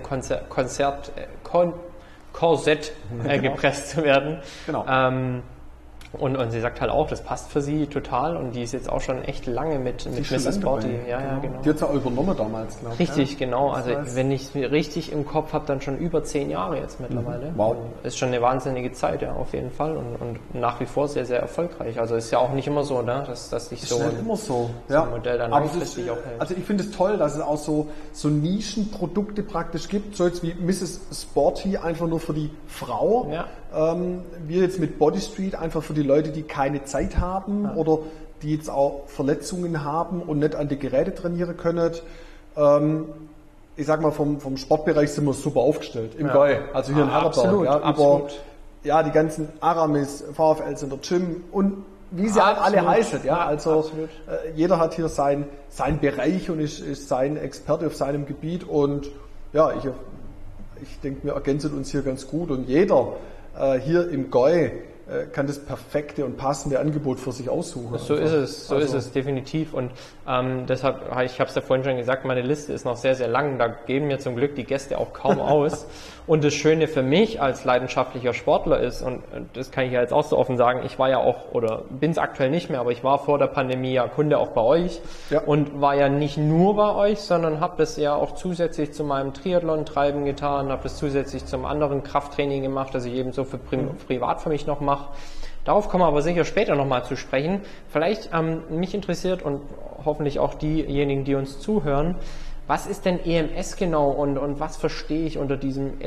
A: Korsett gepresst zu werden.
B: Genau.
A: Und sie sagt halt auch, das passt für sie total und die ist jetzt auch schon echt lange mit Mrs. Sporty. Ja, genau.
B: Die hat es auch übernommen damals, glaube ich.
A: Richtig, genau. Also wenn ich es richtig im Kopf habe, dann schon über 10 Jahre jetzt mittlerweile.
B: Wow.
A: Ist schon eine wahnsinnige Zeit, ja, auf jeden Fall und nach wie vor sehr, sehr erfolgreich. Also ist ja auch nicht immer so, ne, dass dich so
B: ein
A: Modell dann langfristig auch hält.
B: Also ich finde es toll, dass es auch so Nischenprodukte praktisch gibt, so jetzt wie Mrs. Sporty einfach nur für die Frau.
A: Ja.
B: Wir jetzt mit Bodystreet einfach für die Leute, die keine Zeit haben oder die jetzt auch Verletzungen haben und nicht an die Geräte trainieren können. Ich sag mal, vom Sportbereich sind wir super aufgestellt, im Goi, also hier in Herrenberg.
A: Absolut.
B: Über die ganzen Aramis, VfLs in der Gym und wie sie halt alle heißen. Ja, also jeder hat hier seinen Bereich und ist sein Experte auf seinem Gebiet und ja, ich denke, wir ergänzen uns hier ganz gut und jeder hier im Goi kann das perfekte und passende Angebot für sich aussuchen.
A: So ist es definitiv und deshalb, ich habe es ja vorhin schon gesagt, meine Liste ist noch sehr, sehr lang, da geben mir zum Glück die Gäste auch kaum aus und das Schöne für mich als leidenschaftlicher Sportler ist und das kann ich ja jetzt auch so offen sagen, ich war ja auch, oder bin es aktuell nicht mehr, aber ich war vor der Pandemie ja Kunde auch bei euch und war ja nicht nur bei euch, sondern habe das ja auch zusätzlich zu meinem Triathlon-Treiben getan, habe das zusätzlich zum anderen Krafttraining gemacht, das ich eben so für privat für mich noch mache. Darauf kommen wir aber sicher später nochmal zu sprechen. Vielleicht mich interessiert und hoffentlich auch diejenigen, die uns zuhören, was ist denn EMS genau und was verstehe ich unter diesem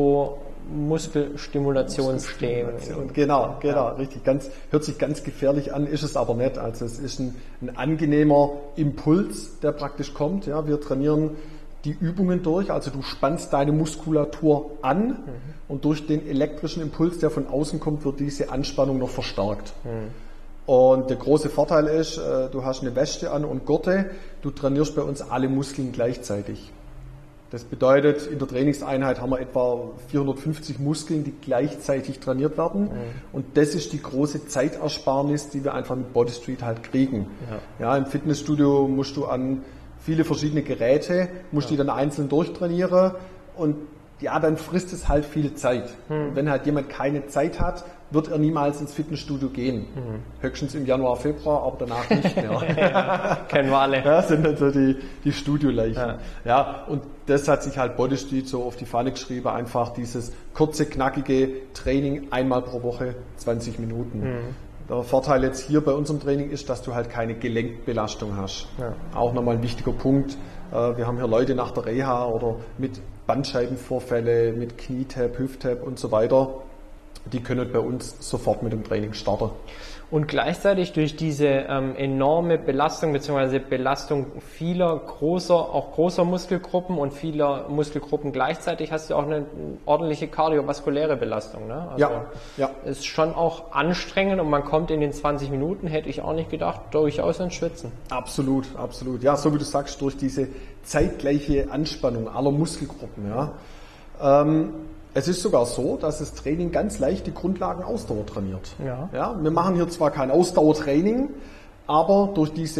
A: Elektromuskelstimulationstraining?
B: Genau, richtig. Hört sich ganz gefährlich an, ist es aber nicht. Also es ist ein angenehmer Impuls, der praktisch kommt. Ja, wir trainieren die Übungen durch, also du spannst deine Muskulatur an und durch den elektrischen Impuls, der von außen kommt, wird diese Anspannung noch verstärkt. Und der große Vorteil ist, du hast eine Weste an und Gurte, du trainierst bei uns alle Muskeln gleichzeitig. Das bedeutet, in der Trainingseinheit haben wir etwa 450 Muskeln, die gleichzeitig trainiert werden. Und das ist die große Zeitersparnis, die wir einfach mit Bodystreet halt kriegen. Ja, im Fitnessstudio musst du an viele verschiedene Geräte, musst die dann einzeln durchtrainieren und ja, dann frisst es halt viel Zeit. Und wenn halt jemand keine Zeit hat, wird er niemals ins Fitnessstudio gehen. Höchstens im Januar, Februar, aber danach nicht mehr.
A: Kennen wir alle.
B: Ja, sind dann so die Studioleichen. Ja, und das hat sich halt Bodystreet so auf die Fahne geschrieben, einfach dieses kurze, knackige Training einmal pro Woche, 20 Minuten. Der Vorteil jetzt hier bei unserem Training ist, dass du halt keine Gelenkbelastung hast. Auch nochmal ein wichtiger Punkt. Wir haben hier Leute nach der Reha oder mit Bandscheibenvorfälle, mit Knietab, Hüfttab und so weiter. Die können bei uns sofort mit dem Training starten.
A: Und gleichzeitig durch diese enorme Belastung bzw. Belastung vieler großer Muskelgruppen und vieler Muskelgruppen gleichzeitig hast du auch eine ordentliche kardiovaskuläre Belastung. Ne? Also
B: ja.
A: Ist schon auch anstrengend und man kommt in den 20 Minuten, hätte ich auch nicht gedacht, durchaus ins Schwitzen.
B: Absolut. Ja, so wie du sagst, durch diese zeitgleiche Anspannung aller Muskelgruppen. Ja. Es ist sogar so, dass das Training ganz leicht die Grundlagen Ausdauer trainiert. Ja, wir machen hier zwar kein Ausdauertraining, aber durch diese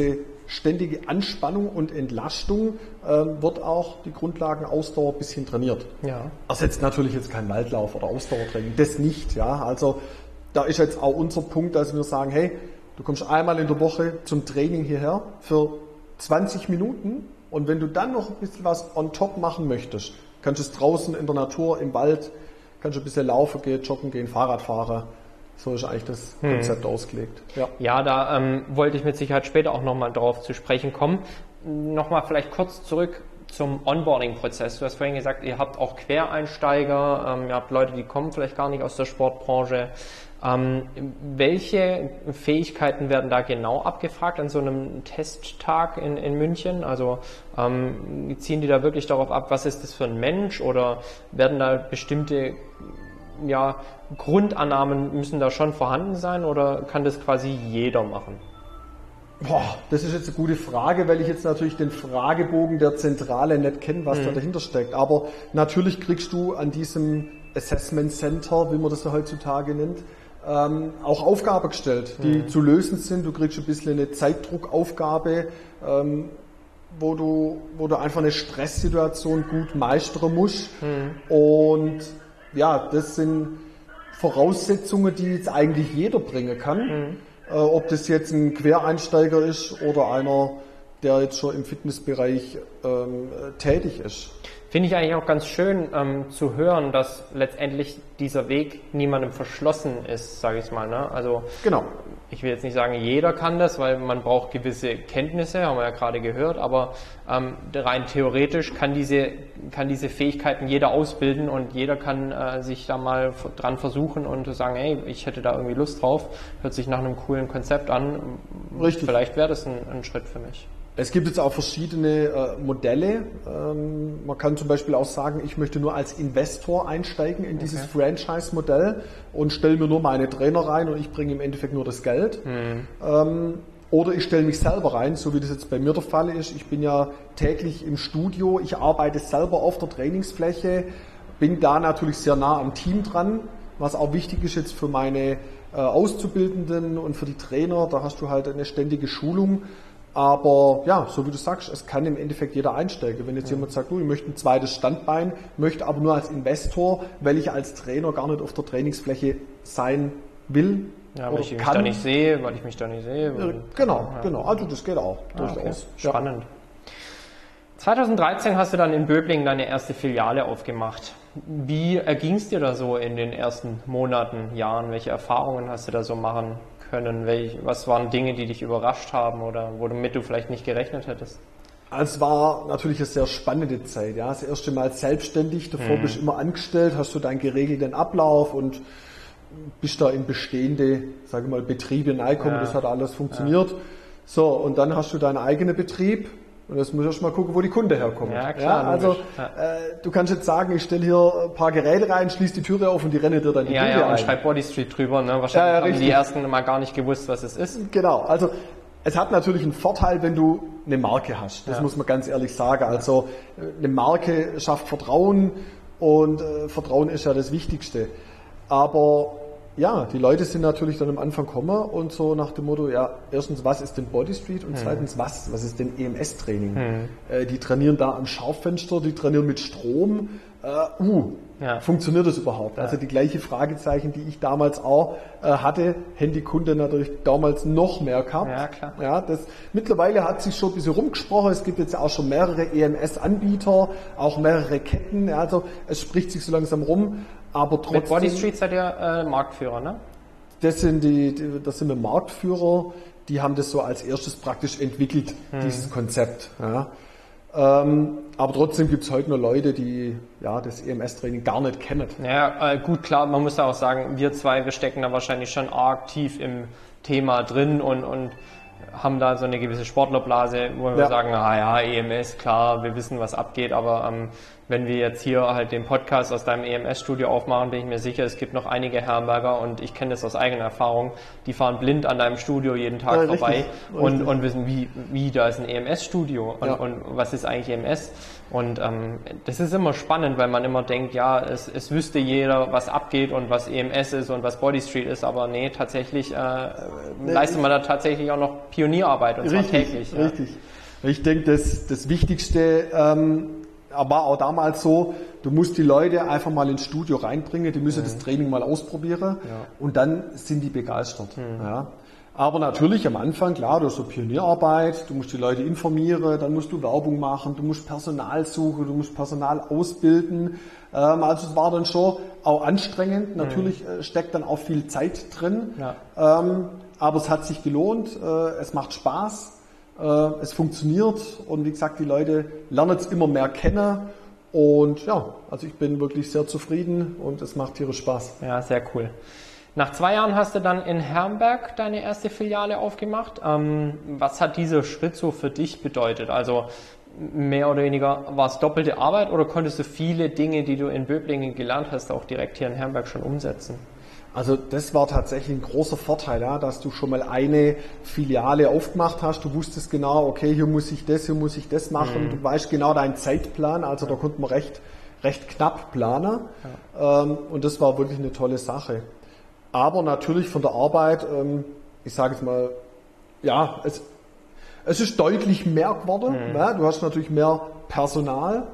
B: ständige Anspannung und Entlastung wird auch die Grundlagenausdauer ein bisschen trainiert.
A: Ja.
B: Ersetzt natürlich jetzt kein Waldlauf oder Ausdauertraining, das nicht. Ja. Also da ist jetzt auch unser Punkt, dass wir sagen, hey, du kommst einmal in der Woche zum Training hierher für 20 Minuten und wenn du dann noch ein bisschen was on top machen möchtest, kannst du es draußen in der Natur, im Wald, kannst du ein bisschen laufen gehen, joggen gehen, Fahrrad fahren. So ist eigentlich das Konzept ausgelegt.
A: Ja, da wollte ich mit Sicherheit später auch nochmal drauf zu sprechen kommen. Nochmal vielleicht kurz zurück zum Onboarding-Prozess. Du hast vorhin gesagt, ihr habt auch Quereinsteiger, ihr habt Leute, die kommen vielleicht gar nicht aus der Sportbranche. Welche Fähigkeiten werden da genau abgefragt an so einem Testtag in München? Also ziehen die da wirklich darauf ab, was ist das für ein Mensch, oder werden da bestimmte Grundannahmen müssen da schon vorhanden sein, oder kann das quasi jeder machen?
B: Das ist jetzt eine gute Frage, weil ich jetzt natürlich den Fragebogen der Zentrale nicht kenne, was da dahinter steckt. Aber natürlich kriegst du an diesem Assessment Center, wie man das ja heutzutage nennt, auch Aufgaben gestellt, die zu lösen sind. Du kriegst ein bisschen eine Zeitdruckaufgabe, wo du einfach eine Stresssituation gut meistern musst. Und ja, das sind Voraussetzungen, die jetzt eigentlich jeder bringen kann. Ob das jetzt ein Quereinsteiger ist oder einer, der jetzt schon im Fitnessbereich tätig ist.
A: Finde ich eigentlich auch ganz schön zu hören, dass letztendlich dieser Weg niemandem verschlossen ist, sage ich mal. Ne? Also
B: genau.
A: Ich will jetzt nicht sagen, jeder kann das, weil man braucht gewisse Kenntnisse, haben wir ja gerade gehört, aber rein theoretisch kann diese Fähigkeiten jeder ausbilden und jeder kann sich da mal dran versuchen und sagen, hey, ich hätte da irgendwie Lust drauf, hört sich nach einem coolen Konzept an.
B: Richtig.
A: Vielleicht wäre das ein Schritt für mich.
B: Es gibt jetzt auch verschiedene Modelle. Man kann zum Beispiel auch sagen, ich möchte nur als Investor einsteigen in dieses Franchise-Modell und stelle mir nur meine Trainer rein und ich bringe im Endeffekt nur das Geld. Oder ich stelle mich selber rein, so wie das jetzt bei mir der Fall ist. Ich bin ja täglich im Studio, ich arbeite selber auf der Trainingsfläche, bin da natürlich sehr nah am Team dran, was auch wichtig ist jetzt für meine Auszubildenden und für die Trainer. Da hast du halt eine ständige Schulung. Aber ja, so wie du sagst, es kann im Endeffekt jeder einsteigen. Wenn jetzt jemand sagt, ich möchte ein zweites Standbein, möchte aber nur als Investor, weil ich als Trainer gar nicht auf der Trainingsfläche sein will.
A: Ja, weil ich mich da nicht sehe,
B: Genau. Also das geht auch durchaus.
A: Okay. Spannend. 2013 hast du dann in Böblingen deine erste Filiale aufgemacht. Wie erging es dir da so in den ersten Monaten, Jahren? Welche Erfahrungen hast du da so machen können? Was waren Dinge, die dich überrascht haben oder womit du vielleicht nicht gerechnet hättest?
B: Es war natürlich eine sehr spannende Zeit. Ja. Das erste Mal selbstständig, davor bist du immer angestellt, hast du deinen geregelten Ablauf und bist da in bestehende, sage ich mal, Betriebe reingekommen, das hat alles funktioniert. So, und dann hast du deinen eigenen Betrieb. Und jetzt muss ich erst mal gucken, wo die Kunde herkommt.
A: Ja, klar.
B: Ja, also du kannst jetzt sagen, ich stelle hier ein paar Geräte rein, schließe die Türe auf und die rennen dir dann die Kunde ein.
A: Ja, und schreib Bodystreet drüber. Ne? Wahrscheinlich haben die ersten mal gar nicht gewusst, was es ist.
B: Genau, also es hat natürlich einen Vorteil, wenn du eine Marke hast. Das muss man ganz ehrlich sagen. Also eine Marke schafft Vertrauen und Vertrauen ist ja das Wichtigste. Aber ja, die Leute sind natürlich dann am Anfang gekommen und so nach dem Motto, ja, erstens, was ist denn Bodystreet und zweitens, was ist denn EMS-Training? Die trainieren da am Schaufenster, die trainieren mit Strom. Funktioniert das überhaupt? Also die gleiche Fragezeichen, die ich damals auch hatte, hätten die Kunden natürlich damals noch mehr gehabt.
A: Ja, klar.
B: Ja, mittlerweile hat sich schon ein bisschen rumgesprochen, es gibt jetzt auch schon mehrere EMS-Anbieter, auch mehrere Ketten, also es spricht sich so langsam rum. Aber trotzdem,
A: mit Bodystreet seid ihr Marktführer, ne?
B: Das sind wir Marktführer, die haben das so als erstes praktisch entwickelt, dieses Konzept. Ja. Aber trotzdem gibt es heute noch Leute, die das EMS-Training gar nicht kennen.
A: Ja, gut, klar, man muss ja auch sagen, wir stecken da wahrscheinlich schon arg tief im Thema drin und haben da so eine gewisse Sportlerblase, wo wir sagen, EMS, klar, wir wissen, was abgeht, aber wenn wir jetzt hier halt den Podcast aus deinem EMS-Studio aufmachen, bin ich mir sicher, es gibt noch einige Herrenberger und ich kenne das aus eigener Erfahrung, die fahren blind an deinem Studio jeden Tag vorbei und wissen, wie da ist ein EMS-Studio und was ist eigentlich EMS. Und das ist immer spannend, weil man immer denkt, ja, es wüsste jeder, was abgeht und was EMS ist und was Bodystreet ist, aber nee, tatsächlich leistet man da tatsächlich auch noch Pionierarbeit und zwar täglich.
B: Richtig. Ich denke, das Wichtigste war auch damals so, du musst die Leute einfach mal ins Studio reinbringen, die müssen das Training mal ausprobieren und dann sind die begeistert. Ja. Aber natürlich am Anfang, klar, du hast so Pionierarbeit, du musst die Leute informieren, dann musst du Werbung machen, du musst Personal suchen, du musst Personal ausbilden. Also es war dann schon auch anstrengend, natürlich steckt dann auch viel Zeit drin, aber es hat sich gelohnt, es macht Spaß. Es funktioniert und wie gesagt, die Leute lernen es immer mehr kennen und ja, also ich bin wirklich sehr zufrieden und es macht tierisch Spaß.
A: Ja, sehr cool. Nach 2 Jahren hast du dann in Herrenberg deine erste Filiale aufgemacht. Was hat dieser Schritt so für dich bedeutet? Also mehr oder weniger war es doppelte Arbeit oder konntest du viele Dinge, die du in Böblingen gelernt hast, auch direkt hier in Herrenberg schon umsetzen?
B: Also das war tatsächlich ein großer Vorteil, ja, dass du schon mal eine Filiale aufgemacht hast. Du wusstest genau, okay, hier muss ich das machen. Du weißt genau deinen Zeitplan, also da konnte man recht knapp planen. Und das war wirklich eine tolle Sache. Aber natürlich von der Arbeit, ich sage jetzt mal, ja, es ist deutlich mehr geworden. Ja, du hast natürlich mehr Personal.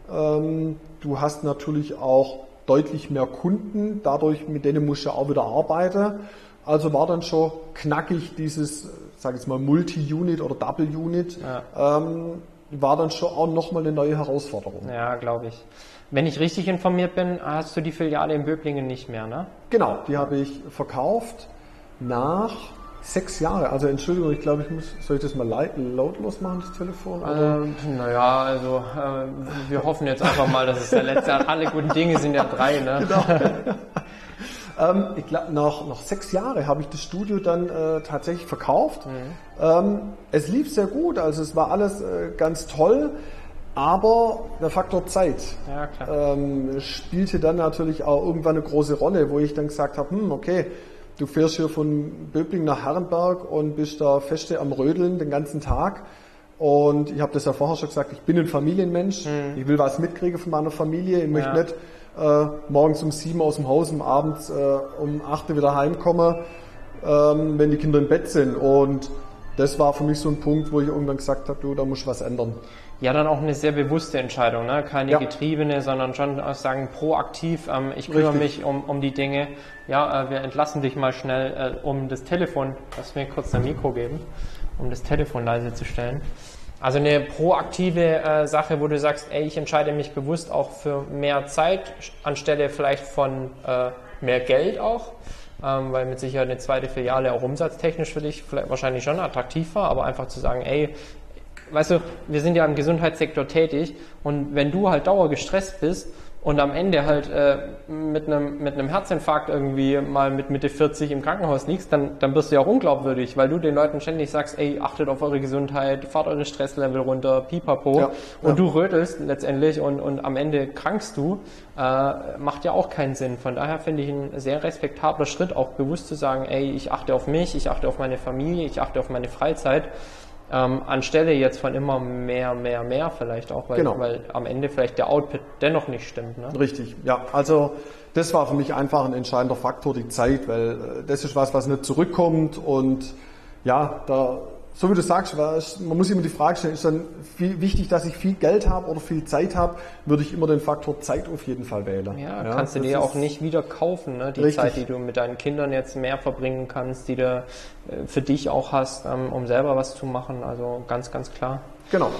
B: Du hast natürlich auch deutlich mehr Kunden, dadurch mit denen musst du auch wieder arbeiten. Also war dann schon knackig dieses, sage ich jetzt mal, Multi-Unit oder Double-Unit, war dann schon auch nochmal eine neue Herausforderung.
A: Ja, glaube ich. Wenn ich richtig informiert bin, hast du die Filiale in Böblingen nicht mehr, ne?
B: Genau, die habe ich verkauft nach 6 Jahren. Also Entschuldigung, ich glaube, soll ich das mal lautlos machen, das Telefon?
A: Naja, also wir hoffen jetzt einfach mal, dass es der letzte, alle guten Dinge sind ja 3, ne?
B: Genau. Ich glaube, nach 6 Jahren habe ich das Studio dann tatsächlich verkauft. Es lief sehr gut, also es war alles ganz toll, aber der Faktor Zeit spielte dann natürlich auch irgendwann eine große Rolle, wo ich dann gesagt habe, okay, du fährst hier von Böblingen nach Herrenberg und bist da feste am Rödeln den ganzen Tag. Und ich habe das ja vorher schon gesagt, ich bin ein Familienmensch. Ich will was mitkriegen von meiner Familie. Ich möchte nicht morgens um 7 aus dem Haus und abends um 8 wieder heimkommen, wenn die Kinder im Bett sind. Und das war für mich so ein Punkt, wo ich irgendwann gesagt habe, da muss ich was ändern.
A: Ja, dann auch eine sehr bewusste Entscheidung, ne? Keine getriebene, sondern schon sagen proaktiv, ich kümmere mich um die Dinge. Ja, wir entlassen dich mal schnell um das Telefon, lass mir kurz ein Mikro geben, um das Telefon leise zu stellen. Also eine proaktive Sache, wo du sagst, ich entscheide mich bewusst auch für mehr Zeit, anstelle vielleicht von mehr Geld auch, weil mit Sicherheit eine zweite Filiale auch umsatztechnisch für dich vielleicht wahrscheinlich schon attraktiv war, aber einfach zu sagen, weißt du, wir sind ja im Gesundheitssektor tätig und wenn du halt dauergestresst bist und am Ende halt mit einem Herzinfarkt irgendwie mal mit Mitte 40 im Krankenhaus liegst, dann wirst du ja auch unglaubwürdig, weil du den Leuten ständig sagst, achtet auf eure Gesundheit, fahrt eure Stresslevel runter, pipapo, und du rötelst letztendlich und am Ende krankst du, macht ja auch keinen Sinn. Von daher finde ich ein sehr respektabler Schritt, auch bewusst zu sagen, ich achte auf mich, ich achte auf meine Familie, ich achte auf meine Freizeit, anstelle jetzt von immer mehr vielleicht auch, weil am Ende vielleicht der Output dennoch nicht stimmt. Ne?
B: Richtig, ja. Also das war für mich einfach ein entscheidender Faktor, die Zeit, weil das ist was nicht zurückkommt und ja, so wie du sagst, man muss immer die Frage stellen, ist dann wichtig, dass ich viel Geld habe oder viel Zeit habe, würde ich immer den Faktor Zeit auf jeden Fall wählen.
A: Ja, kannst du dir auch nicht wieder kaufen, ne? Die richtig. Zeit, die du mit deinen Kindern jetzt mehr verbringen kannst, die du für dich auch hast, um selber was zu machen, also ganz, ganz klar.
B: Genau.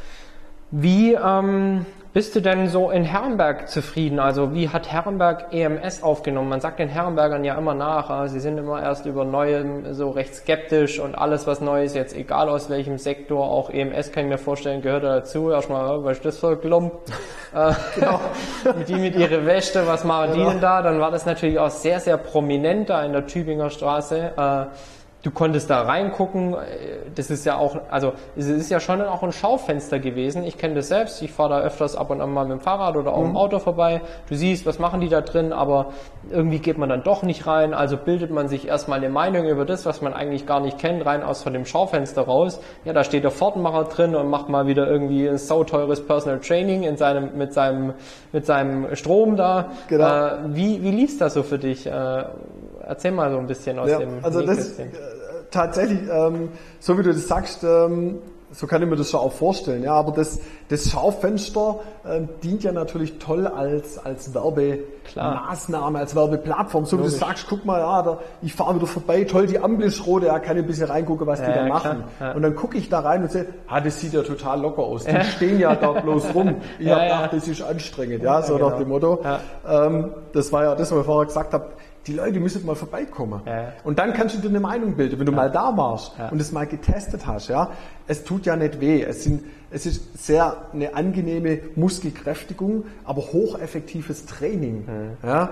A: Wie bist du denn so in Herrenberg zufrieden? Also wie hat Herrenberg EMS aufgenommen? Man sagt den Herrenbergern ja immer nach, sie sind immer erst über Neuem so recht skeptisch und alles was neu ist, jetzt egal aus welchem Sektor, auch EMS kann ich mir vorstellen, gehört da dazu. Erstmal, was ist das für ein Klump? Genau. Die mit ihrer Wäsche, was machen die denn da? Dann war das natürlich auch sehr, sehr prominent da in der Tübinger Straße. Du konntest da reingucken, das ist ja auch, also es ist ja schon auch ein Schaufenster gewesen. Ich kenne das selbst, ich fahre da öfters ab und an mal mit dem Fahrrad oder auch im Auto vorbei. Du siehst, was machen die da drin, aber irgendwie geht man dann doch nicht rein. Also bildet man sich erstmal eine Meinung über das, was man eigentlich gar nicht kennt, rein aus von dem Schaufenster raus. Ja, da steht der Fortenmacher drin und macht mal wieder irgendwie ein sauteures Personal Training mit seinem Strom da. Genau. Wie lief's das so für dich? Erzähl mal so ein bisschen aus dem Nähkästchen.
B: Tatsächlich, so wie du das sagst, so kann ich mir das schon auch vorstellen. Ja, aber das Schaufenster dient ja natürlich toll als Werbemaßnahme, als Werbeplattform. So wie du sagst, guck mal, ja, ich fahre wieder vorbei, toll, die Ampel ist rot, ja, kann ich ein bisschen reingucken, was die da machen. Ja. Und dann gucke ich da rein und sehe, das sieht ja total locker aus. Die stehen ja da bloß rum. Ich habe gedacht, das ist anstrengend, so nach dem Motto. Ja. Das war ja das, was ich vorher gesagt habe. Die Leute müssen mal vorbeikommen. Ja. Und dann kannst du dir eine Meinung bilden, wenn du mal da warst und es mal getestet hast. Ja. Es tut ja nicht weh. Es ist sehr eine angenehme Muskelkräftigung, aber hocheffektives Training. Ja.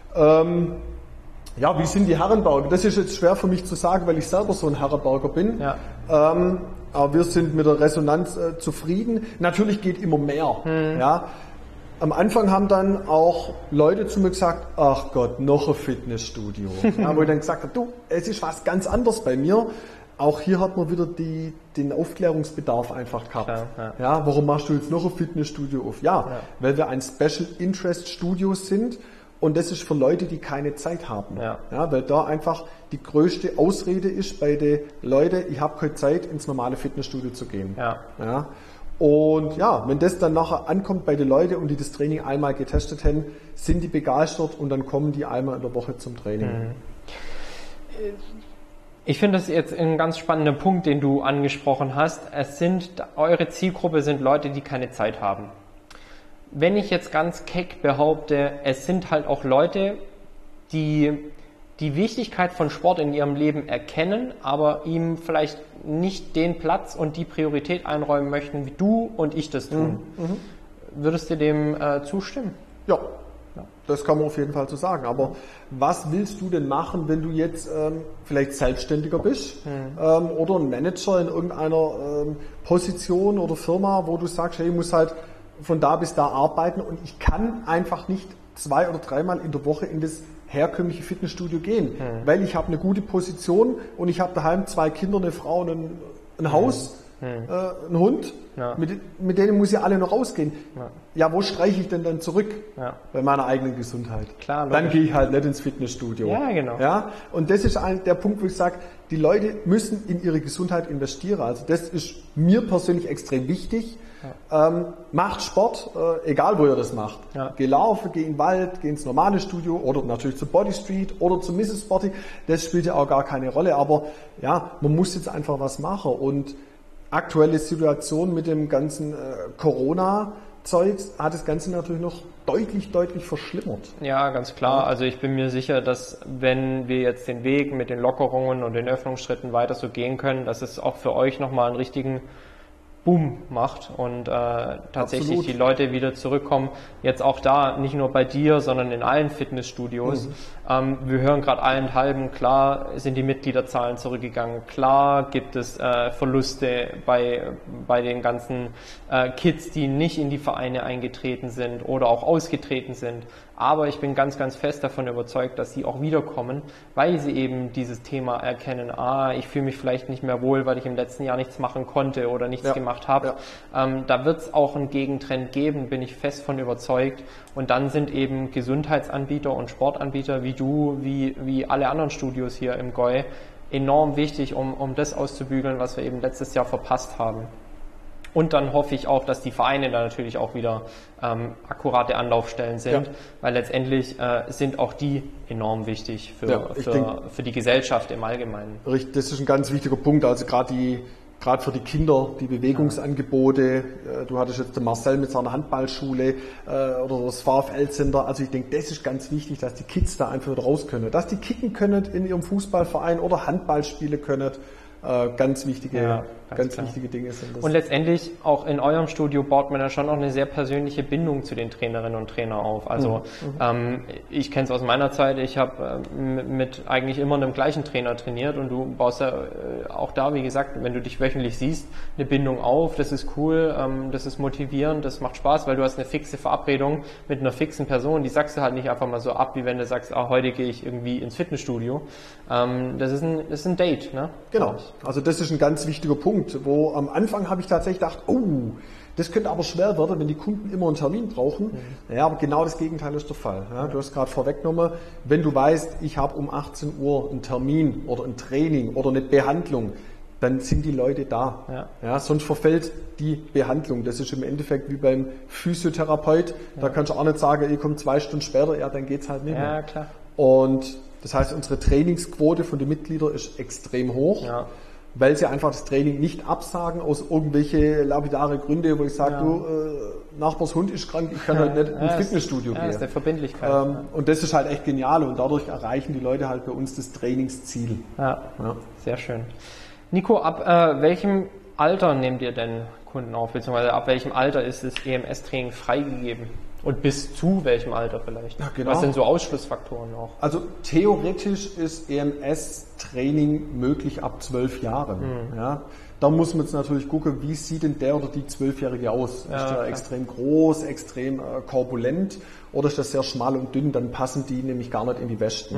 B: Wie sind die Herrenberger? Das ist jetzt schwer für mich zu sagen, weil ich selber so ein Herrenberger bin. Ja. Aber wir sind mit der Resonanz zufrieden. Natürlich geht immer mehr. Ja. Am Anfang haben dann auch Leute zu mir gesagt, ach Gott, noch ein Fitnessstudio. Ja, wo ich dann gesagt habe, es ist was ganz anderes bei mir. Auch hier hat man wieder den Aufklärungsbedarf einfach gehabt. Ja, warum machst du jetzt noch ein Fitnessstudio auf? Weil wir ein Special Interest Studio sind und das ist für Leute, die keine Zeit haben. Ja, weil da einfach die größte Ausrede ist bei den Leuten, ich habe keine Zeit, ins normale Fitnessstudio zu gehen. Ja. Und wenn das dann nachher ankommt bei den Leuten und die das Training einmal getestet haben, sind die begeistert und dann kommen die einmal in der Woche zum Training.
A: Ich finde das jetzt ein ganz spannender Punkt, den du angesprochen hast. Eure Zielgruppe sind Leute, die keine Zeit haben. Wenn ich jetzt ganz keck behaupte, es sind halt auch Leute, die die Wichtigkeit von Sport in ihrem Leben erkennen, aber ihm vielleicht nicht den Platz und die Priorität einräumen möchten, wie du und ich das tun. Würdest du dem zustimmen?
B: Ja, das kann man auf jeden Fall so sagen. Aber was willst du denn machen, wenn du jetzt vielleicht Selbstständiger bist oder ein Manager in irgendeiner Position oder Firma, wo du sagst, hey, ich muss halt von da bis da arbeiten und ich kann einfach nicht 2 oder 3 Mal in der Woche in das herkömmliche Fitnessstudio gehen, weil ich habe eine gute Position und ich habe daheim 2 Kinder, eine Frau und ein Haus, einen Hund, mit denen muss ich alle noch rausgehen. Ja, wo streiche ich denn dann zurück? Bei meiner eigenen Gesundheit.
A: Klar,
B: dann gehe ich halt nicht ins Fitnessstudio.
A: Ja, genau.
B: Ja, und das ist der Punkt, wo ich sage, die Leute müssen in ihre Gesundheit investieren. Also das ist mir persönlich extrem wichtig. Macht Sport, egal wo ihr das macht. Geh laufen, geh in den Wald, geh ins normale Studio oder natürlich zu Body Street oder zu Mrs. Sporty. Das spielt ja auch gar keine Rolle. Aber man muss jetzt einfach was machen. Und aktuelle Situation mit dem ganzen Corona-Zeugs hat das Ganze natürlich noch deutlich verschlimmert.
A: Ja, ganz klar. Also ich bin mir sicher, dass wenn wir jetzt den Weg mit den Lockerungen und den Öffnungsschritten weiter so gehen können, dass es auch für euch nochmal einen richtigen Boom macht und tatsächlich Absolut. Die Leute wieder zurückkommen. Jetzt auch da, nicht nur bei dir, sondern in allen Fitnessstudios. Wir hören gerade allenthalben, klar sind die Mitgliederzahlen zurückgegangen, klar gibt es Verluste bei den ganzen Kids, die nicht in die Vereine eingetreten sind oder auch ausgetreten sind. Aber ich bin ganz fest davon überzeugt, dass sie auch wiederkommen, weil sie eben dieses Thema erkennen, ich fühle mich vielleicht nicht mehr wohl, weil ich im letzten Jahr nichts machen konnte oder nichts gemacht habe. Da wird es auch einen Gegentrend geben, bin ich fest von überzeugt. Und dann sind eben Gesundheitsanbieter und Sportanbieter wie du, wie alle anderen Studios hier im Goi enorm wichtig, um das auszubügeln, was wir eben letztes Jahr verpasst haben. Und dann hoffe ich auch, dass die Vereine da natürlich auch wieder akkurate Anlaufstellen sind, weil letztendlich sind auch die enorm wichtig für die Gesellschaft im Allgemeinen.
B: Richtig, das ist ein ganz wichtiger Punkt. Also gerade für die Kinder, die Bewegungsangebote. Du hattest jetzt den Marcel mit seiner Handballschule oder das VfL-Center. Also ich denke, das ist ganz wichtig, dass die Kids da einfach wieder raus können. Dass die kicken können in ihrem Fußballverein oder Handball spielen können. Ganz wichtige ganz wichtige Dinge sind das.
A: Und letztendlich auch in eurem Studio baut man ja schon auch eine sehr persönliche Bindung zu den Trainerinnen und Trainern auf. Also ich kenne es aus meiner Zeit, ich habe mit eigentlich immer einem gleichen Trainer trainiert und du baust ja auch da, wie gesagt, wenn du dich wöchentlich siehst, eine Bindung auf, das ist cool, das ist motivierend, das macht Spaß, weil du hast eine fixe Verabredung mit einer fixen Person, die sagst du halt nicht einfach mal so ab, wie wenn du sagst, heute gehe ich irgendwie ins Fitnessstudio. Das ist ein Date, ne?
B: Genau, also das ist ein ganz wichtiger Punkt, wo am Anfang habe ich tatsächlich gedacht, das könnte aber schwer werden, wenn die Kunden immer einen Termin brauchen. Ja, aber genau das Gegenteil ist der Fall. Ja, du hast gerade vorweggenommen, wenn du weißt, ich habe um 18 Uhr einen Termin oder ein Training oder eine Behandlung, dann sind die Leute da. Ja, sonst verfällt die Behandlung. Das ist im Endeffekt wie beim Physiotherapeut. Da kannst du auch nicht sagen, ihr kommt 2 Stunden später, dann geht's halt nicht mehr.
A: Ja, klar.
B: Und das heißt, unsere Trainingsquote von den Mitgliedern ist extrem hoch, weil sie einfach das Training nicht absagen aus irgendwelche lapidare Gründe, wo ich sage, du, Nachbars Hund ist krank, ich kann halt nicht ins Fitnessstudio gehen.
A: Das ist eine Verbindlichkeit.
B: Und das ist halt echt genial und dadurch erreichen die Leute halt bei uns das Trainingsziel.
A: Ja. Sehr schön. Nico, ab welchem Alter nehmt ihr denn Kunden auf, beziehungsweise ab welchem Alter ist das EMS-Training freigegeben? Und bis zu welchem Alter vielleicht?
B: Ja, genau.
A: Was sind so Ausschlussfaktoren auch?
B: Also theoretisch ist EMS-Training möglich ab 12 Jahren. Ja, da muss man jetzt natürlich gucken, wie sieht denn der oder die 12-Jährige aus? Ist der extrem groß, extrem korpulent oder ist das sehr schmal und dünn? Dann passen die nämlich gar nicht in die Westen.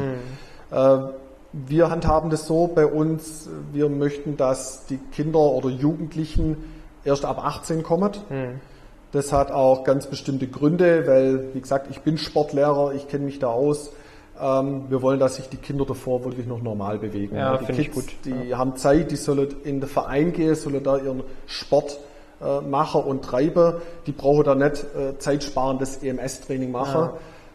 B: Wir handhaben das so bei uns, wir möchten, dass die Kinder oder Jugendlichen erst ab 18 kommen. Das hat auch ganz bestimmte Gründe, weil, wie gesagt, ich bin Sportlehrer, ich kenne mich da aus. Wir wollen, dass sich die Kinder davor wirklich noch normal bewegen.
A: Ja,
B: die Kids, die haben Zeit, die sollen in den Verein gehen, sollen da ihren Sport machen und treiben. Die brauchen da nicht zeitsparendes EMS-Training machen.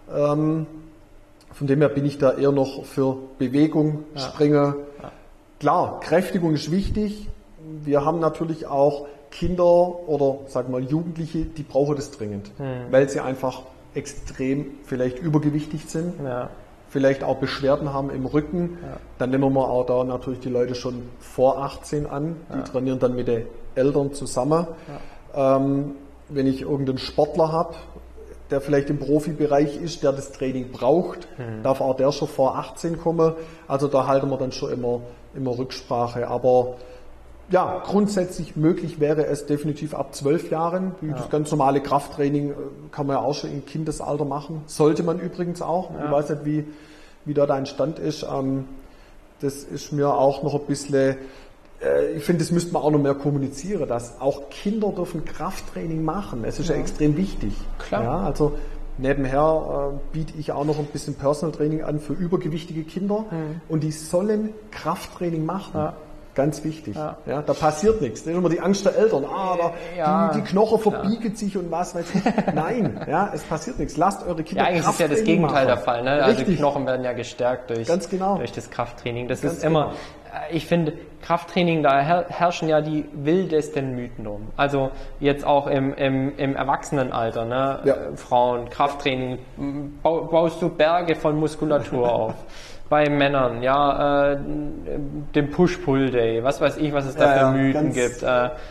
B: Von dem her bin ich da eher noch für Bewegung, Springen. Klar, Kräftigung ist wichtig. Wir haben natürlich auch Kinder oder sagen wir mal Jugendliche, die brauchen das dringend, weil sie einfach extrem vielleicht übergewichtig sind, vielleicht auch Beschwerden haben im Rücken. Dann nehmen wir auch da natürlich die Leute schon vor 18 an, die trainieren dann mit den Eltern zusammen. Wenn ich irgendeinen Sportler habe, der vielleicht im Profibereich ist, der das Training braucht, darf auch der schon vor 18 kommen. Also da halten wir dann schon immer Rücksprache. Aber ja, grundsätzlich möglich wäre es definitiv ab 12 Jahren. Das ganz normale Krafttraining kann man ja auch schon im Kindesalter machen. Sollte man übrigens auch. Ich weiß nicht, wie da dein Stand ist. Das ist mir auch noch ein bisschen, ich finde, das müsste man auch noch mehr kommunizieren, dass auch Kinder dürfen Krafttraining machen. Es ist ja extrem wichtig.
A: Klar.
B: Ja, also nebenher biete ich auch noch ein bisschen Personal Training an für übergewichtige Kinder und die sollen Krafttraining machen. Ganz wichtig. Ja, da passiert nichts. Das ist immer die Angst der Eltern. Die Knochen verbiegen sich und was weiß ich. Nein, es passiert nichts. Lasst eure Kinder
A: eigentlich ist ja das Gegenteil der Fall. Ne? Also die Knochen werden ja gestärkt durch das Krafttraining. Das ist immer, ich finde, Krafttraining, da herrschen ja die wildesten Mythen um. Also jetzt auch im Erwachsenenalter, ne? Frauen, Krafttraining, baust du Berge von Muskulatur auf. Bei Männern, dem Push-Pull-Day, was weiß ich, was es da für Mythen gibt.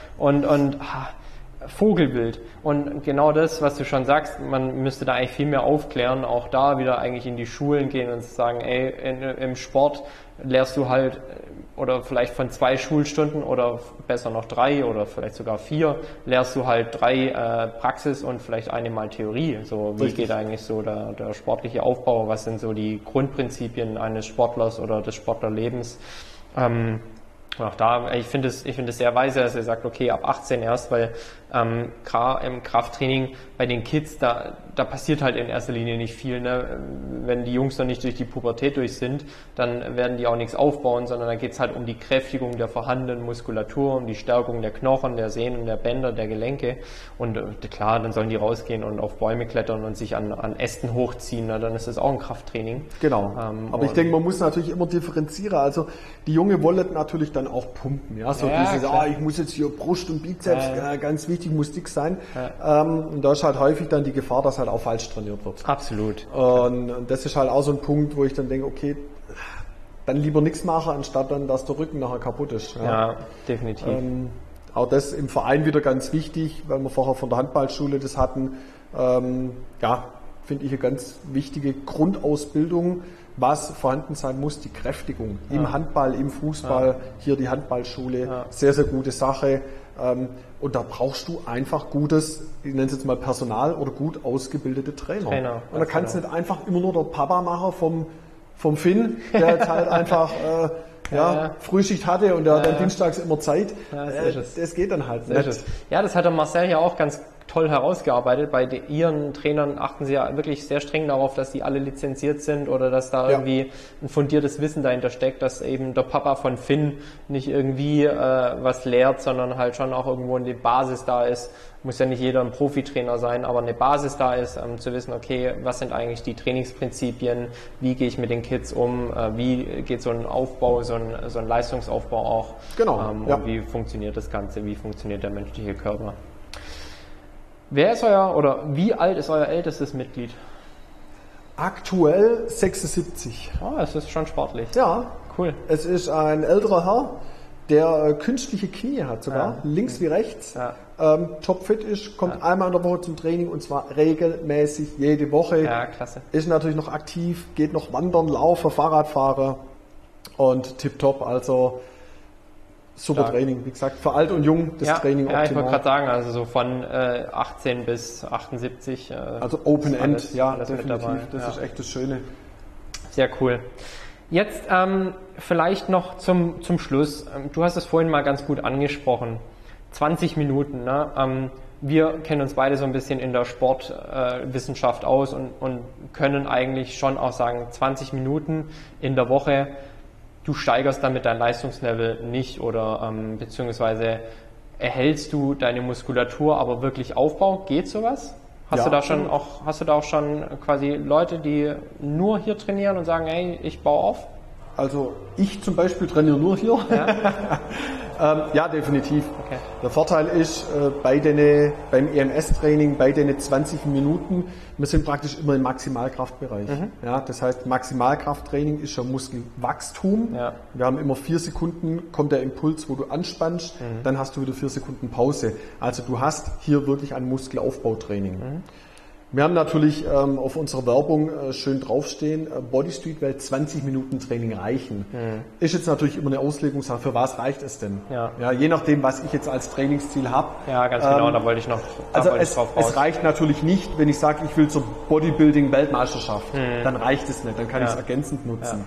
A: Vogelwild. Und genau das, was du schon sagst, man müsste da eigentlich viel mehr aufklären, auch da wieder eigentlich in die Schulen gehen und sagen, im Sport lehrst du halt, oder vielleicht von 2 Schulstunden oder besser noch 3 oder vielleicht sogar 4, lehrst du halt 3 Praxis und vielleicht eine mal Theorie. So, wie geht eigentlich so der sportliche Aufbau, was sind so die Grundprinzipien eines Sportlers oder des Sportlerlebens. Auch da, ich finde es sehr weise, dass er sagt, okay, ab 18 erst, weil im Krafttraining bei den Kids, da passiert halt in erster Linie nicht viel. Ne? Wenn die Jungs noch nicht durch die Pubertät durch sind, dann werden die auch nichts aufbauen, sondern da geht es halt um die Kräftigung der vorhandenen Muskulatur, um die Stärkung der Knochen, der Sehnen, der Bänder, der Gelenke. Und klar, dann sollen die rausgehen und auf Bäume klettern und sich an Ästen hochziehen. Na, dann ist das auch ein Krafttraining.
B: Genau. Aber ich denke, man muss natürlich immer differenzieren. Also die Junge wollen natürlich dann auch pumpen. Ja? So dieses, ich muss jetzt hier Brust und Bizeps, ganz wichtig, muss dick sein. Und da ist halt häufig dann die Gefahr, dass halt auch falsch trainiert wird.
A: Absolut.
B: Und das ist halt auch so ein Punkt, wo ich dann denke, okay, dann lieber nichts machen, anstatt dann, dass der Rücken nachher kaputt ist.
A: Ja, definitiv.
B: Auch das im Verein wieder ganz wichtig, weil wir vorher von der Handballschule das hatten. Finde ich eine ganz wichtige Grundausbildung, was vorhanden sein muss, die Kräftigung im Handball, im Fußball, hier die Handballschule, sehr, sehr gute Sache. Und da brauchst du einfach gutes, ich nenne es jetzt mal Personal oder gut ausgebildete Trainer. Und da kannst du nicht einfach immer nur der Papa machen vom Finn, der jetzt halt einfach Frühschicht hatte und der hat dann dienstags immer Zeit. Das geht dann halt nicht.
A: Ja, das hat der Marcel ja auch ganz toll herausgearbeitet. Bei ihren Trainern achten sie ja wirklich sehr streng darauf, dass die alle lizenziert sind oder dass da irgendwie ein fundiertes Wissen dahinter steckt, dass eben der Papa von Finn nicht irgendwie was lehrt, sondern halt schon auch irgendwo eine Basis da ist. Muss ja nicht jeder ein Profitrainer sein, aber eine Basis da ist, zu wissen, okay, was sind eigentlich die Trainingsprinzipien, wie gehe ich mit den Kids um, wie geht so ein Aufbau, so ein Leistungsaufbau auch, und wie funktioniert das Ganze, wie funktioniert der menschliche Körper. Wer ist wie alt ist euer ältestes Mitglied?
B: Aktuell 76.
A: Das ist schon sportlich.
B: Ja,
A: cool.
B: Es ist ein älterer Herr, der künstliche Knie hat sogar, links wie rechts, topfit ist, kommt einmal in der Woche zum Training und zwar regelmäßig jede Woche.
A: Ja, klasse.
B: Ist natürlich noch aktiv, geht noch wandern, laufen, Fahrradfahren und tipptopp, also super Training, wie gesagt, für alt und jung das Training optimal.
A: Ja, ich wollte gerade sagen, also so von 18 bis 78.
B: Also Open End,
A: alles
B: definitiv,
A: dabei.
B: Das ist echt das Schöne.
A: Sehr cool. Jetzt vielleicht noch zum Schluss. Du hast es vorhin mal ganz gut angesprochen. 20 Minuten. Ne? Wir kennen uns beide so ein bisschen in der Sportwissenschaft aus und können eigentlich schon auch sagen, 20 Minuten in der Woche, du steigerst damit dein Leistungslevel nicht oder beziehungsweise erhältst du deine Muskulatur, aber wirklich Aufbau? Geht sowas? Hast du da auch schon quasi Leute, die nur hier trainieren und sagen, hey, ich baue auf?
B: Also ich zum Beispiel trainiere nur hier. Ja, definitiv. Okay. Der Vorteil ist beim EMS-Training, bei den 20 Minuten, wir sind praktisch immer im Maximalkraftbereich. Ja, das heißt, Maximalkrafttraining ist ja Muskelwachstum. Ja. Wir haben immer 4 Sekunden, kommt der Impuls, wo du anspannst, dann hast du wieder 4 Sekunden Pause. Also du hast hier wirklich ein Muskelaufbautraining. Wir haben natürlich auf unserer Werbung schön draufstehen, Body Street Welt 20 Minuten Training reichen. Ist jetzt natürlich immer eine Auslegungssache, für was reicht es denn? Ja, je nachdem, was ich jetzt als Trainingsziel habe.
A: Ja, ganz genau, da wollte ich noch
B: drauf raus. Es reicht natürlich nicht, wenn ich sage, ich will zur Bodybuilding-Weltmeisterschaft, dann reicht es nicht, dann kann ich es ergänzend nutzen.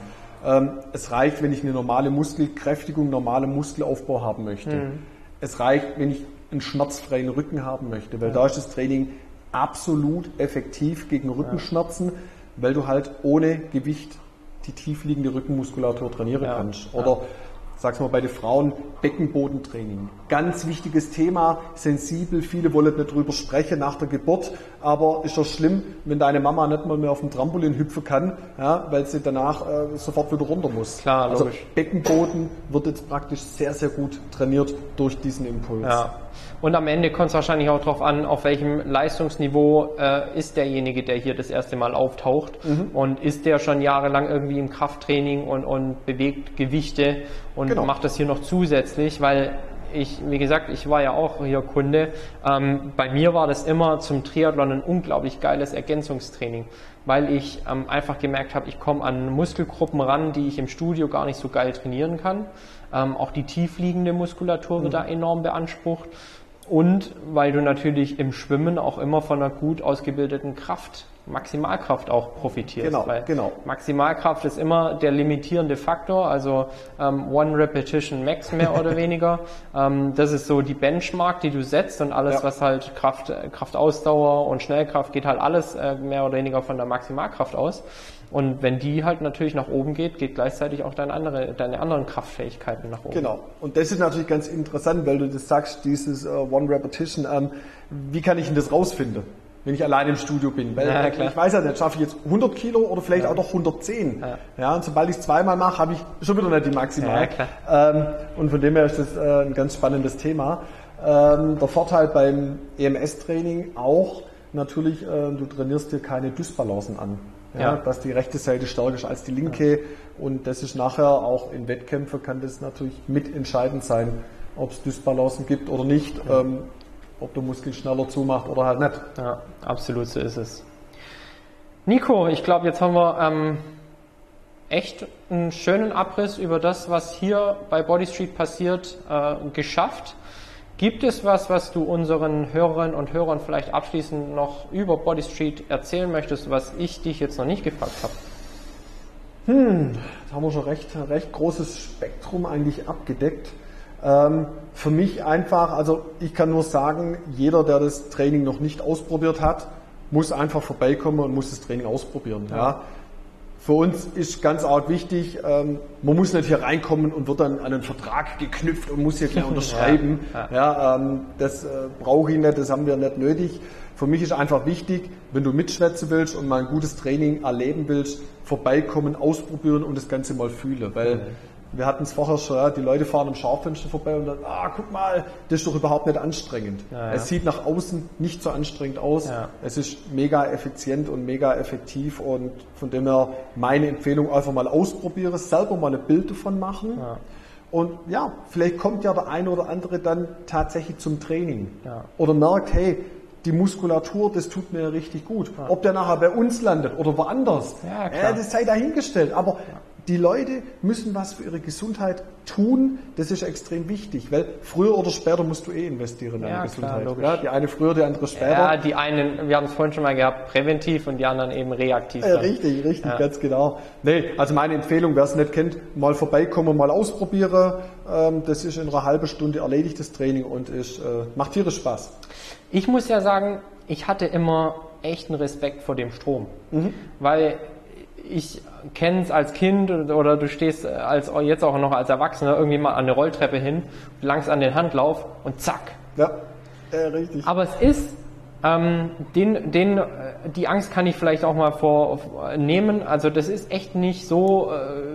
B: Es reicht, wenn ich eine normale Muskelkräftigung, normalen Muskelaufbau haben möchte. Es reicht, wenn ich einen schmerzfreien Rücken haben möchte, weil da ist das Training absolut effektiv gegen Rückenschmerzen, weil du halt ohne Gewicht die tiefliegende Rückenmuskulatur trainieren kannst. Oder sag's mal bei den Frauen, Beckenbodentraining. Ganz wichtiges Thema, sensibel, viele wollen nicht drüber sprechen nach der Geburt, aber ist doch schlimm, wenn deine Mama nicht mal mehr auf dem Trampolin hüpfen kann, weil sie danach sofort wieder runter muss.
A: Klar,
B: also
A: logisch.
B: Beckenboden wird jetzt praktisch sehr, sehr gut trainiert durch diesen Impuls.
A: Ja. Und am Ende kommt es wahrscheinlich auch darauf an, auf welchem Leistungsniveau ist derjenige, der hier das erste Mal auftaucht und ist der schon jahrelang irgendwie im Krafttraining und bewegt Gewichte und macht das hier noch zusätzlich, weil wie gesagt, ich war ja auch hier Kunde. Bei mir war das immer zum Triathlon ein unglaublich geiles Ergänzungstraining, weil ich einfach gemerkt habe, ich komme an Muskelgruppen ran, die ich im Studio gar nicht so geil trainieren kann. Auch die tiefliegende Muskulatur wird da enorm beansprucht. Und weil du natürlich im Schwimmen auch immer von einer gut ausgebildeten Maximalkraft auch profitierst.
B: Genau.
A: Maximalkraft ist immer der limitierende Faktor, also One Repetition Max mehr oder weniger. Das ist so die Benchmark, die du setzt und alles, was halt Kraftausdauer und Schnellkraft geht halt alles mehr oder weniger von der Maximalkraft aus. Und wenn die halt natürlich nach oben geht gleichzeitig auch deine anderen Kraftfähigkeiten nach oben.
B: Genau. Und das ist natürlich ganz interessant, weil du das sagst, dieses One Repetition. Wie kann ich denn das rausfinden, wenn ich allein im Studio bin? Weil ich weiß ja nicht, schaffe ich jetzt 100 Kilo oder vielleicht auch noch 110. Ja, und sobald ich es zweimal mache, habe ich schon wieder nicht die Maximal. Und von dem her ist das ein ganz spannendes Thema. Der Vorteil beim EMS-Training auch natürlich, du trainierst dir keine Dysbalancen an. ja, dass die rechte Seite stärker ist als die linke. Und das ist nachher auch in Wettkämpfen kann das natürlich mitentscheidend sein, ob es Dysbalancen gibt oder nicht, ob der Muskel schneller zumacht oder halt nicht.
A: Ja, absolut, so ist es. Nico, ich glaube, jetzt haben wir echt einen schönen Abriss über das, was hier bei Body Street passiert, geschafft. Gibt es was du unseren Hörerinnen und Hörern vielleicht abschließend noch über Body Street erzählen möchtest, was ich dich jetzt noch nicht gefragt habe?
B: Da haben wir schon recht großes Spektrum eigentlich abgedeckt. Für mich einfach, also ich kann nur sagen, jeder, der das Training noch nicht ausprobiert hat, muss einfach vorbeikommen und muss das Training ausprobieren. Ja. Für uns ist ganz arg wichtig, man muss nicht hier reinkommen und wird dann an einen Vertrag geknüpft und muss hier gleich unterschreiben. Das brauche ich nicht, das haben wir nicht nötig. Für mich ist einfach wichtig, wenn du mitschwätzen willst und mal ein gutes Training erleben willst, vorbeikommen, ausprobieren und das Ganze mal fühlen. Weil wir hatten es vorher schon, die Leute fahren am Schaufenster vorbei und dann, guck mal, das ist doch überhaupt nicht anstrengend. Es sieht nach außen nicht so anstrengend aus. Es ist mega effizient und mega effektiv und von dem her meine Empfehlung, einfach mal ausprobieren, selber mal ein Bild davon machen. Und ja, vielleicht kommt ja der eine oder andere dann tatsächlich zum Training. Oder merkt, hey, die Muskulatur, das tut mir richtig gut. Ob der nachher bei uns landet oder woanders, das sei dahingestellt. Aber die Leute müssen was für ihre Gesundheit tun, das ist extrem wichtig, weil früher oder später musst du investieren in deine Gesundheit.
A: Klar,
B: die eine früher, die andere später.
A: Ja, die einen, wir haben es vorhin schon mal gehabt, präventiv und die anderen eben reaktiv.
B: Richtig, ganz genau. Nee, also meine Empfehlung, wer es nicht kennt, mal vorbeikommen, mal ausprobieren. Das ist in einer halben Stunde erledigt, das Training, und macht tierisch Spaß.
A: Ich muss ja sagen, ich hatte immer echten Respekt vor dem Strom, weil ich kenne es als Kind oder du stehst jetzt auch noch als Erwachsener irgendwie mal an eine Rolltreppe hin, langst an den Handlauf und zack.
B: Ja, richtig.
A: Aber es ist, die Angst kann ich vielleicht auch mal vornehmen, also das ist echt nicht so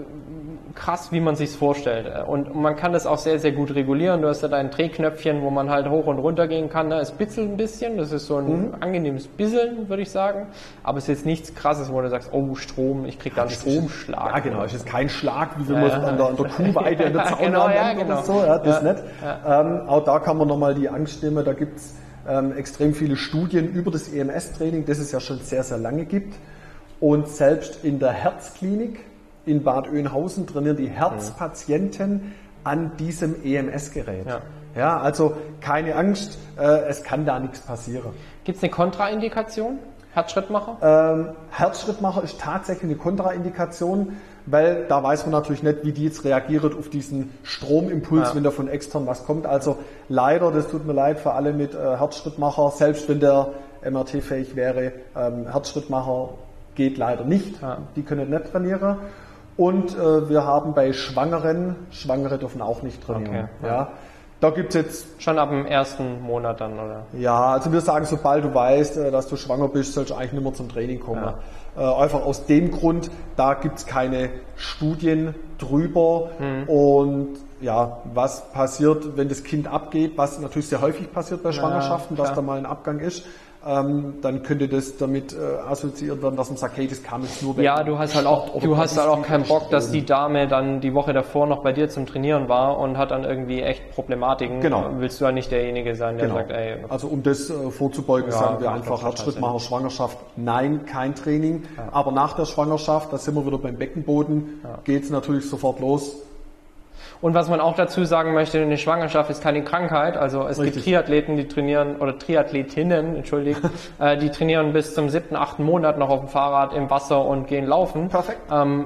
A: krass, wie man sich's vorstellt. Und man kann das auch sehr, sehr gut regulieren. Du hast ja dein Drehknöpfchen, wo man halt hoch und runter gehen kann. Es bitzelt ein bisschen. Das ist so ein angenehmes Bisseln, würde ich sagen. Aber es ist jetzt nichts Krasses, wo du sagst, oh, Strom, ich krieg da einen Stromschlag.
B: Ja, genau. Es ist kein Schlag, wie wenn man an der Kuhweide in der Zaunlande oder so. Ja, das nicht. Auch da kann man nochmal die Angst nehmen. Da gibt's extrem viele Studien über das EMS-Training, das es ja schon sehr, sehr lange gibt. Und selbst in der Herzklinik in Bad Oeynhausen trainieren die Herzpatienten an diesem EMS-Gerät. Ja, also keine Angst, es kann da nichts passieren.
A: Gibt es eine Kontraindikation? Herzschrittmacher?
B: Herzschrittmacher ist tatsächlich eine Kontraindikation, weil da weiß man natürlich nicht, wie die jetzt reagiert auf diesen Stromimpuls, wenn da von extern was kommt. Also leider, das tut mir leid für alle mit Herzschrittmacher, selbst wenn der MRT-fähig wäre, Herzschrittmacher geht leider nicht. Die können nicht trainieren. Und wir haben bei Schwangere dürfen auch nicht trainieren. Okay. Da gibt es jetzt...
A: Schon ab dem ersten Monat dann, oder?
B: Ja, also wir sagen, sobald du weißt, dass du schwanger bist, sollst du eigentlich nicht mehr zum Training kommen. Einfach aus dem Grund, da gibt es keine Studien drüber. Und ja, was passiert, wenn das Kind abgeht, was natürlich sehr häufig passiert bei Schwangerschaften, dass da mal ein Abgang ist. Dann könnte das damit assoziiert werden, dass man sagt, hey, das kam jetzt nur weg.
A: Ja, du hast halt auch keinen Bock, dass die Dame dann die Woche davor noch bei dir zum Trainieren war und hat dann irgendwie echt Problematiken.
B: Genau.
A: Willst du ja nicht derjenige sein, der sagt, ey.
B: Also um das vorzubeugen, sagen wir einfach Herzschrittmacher, Schwangerschaft, nein, kein Training. Aber nach der Schwangerschaft, da sind wir wieder beim Beckenboden, geht's natürlich sofort los.
A: Und was man auch dazu sagen möchte, eine Schwangerschaft ist keine Krankheit. Also es gibt Triathleten, die trainieren, oder Triathletinnen, die trainieren bis zum 7., 8. Monat noch auf dem Fahrrad, im Wasser und gehen laufen.
B: Perfekt.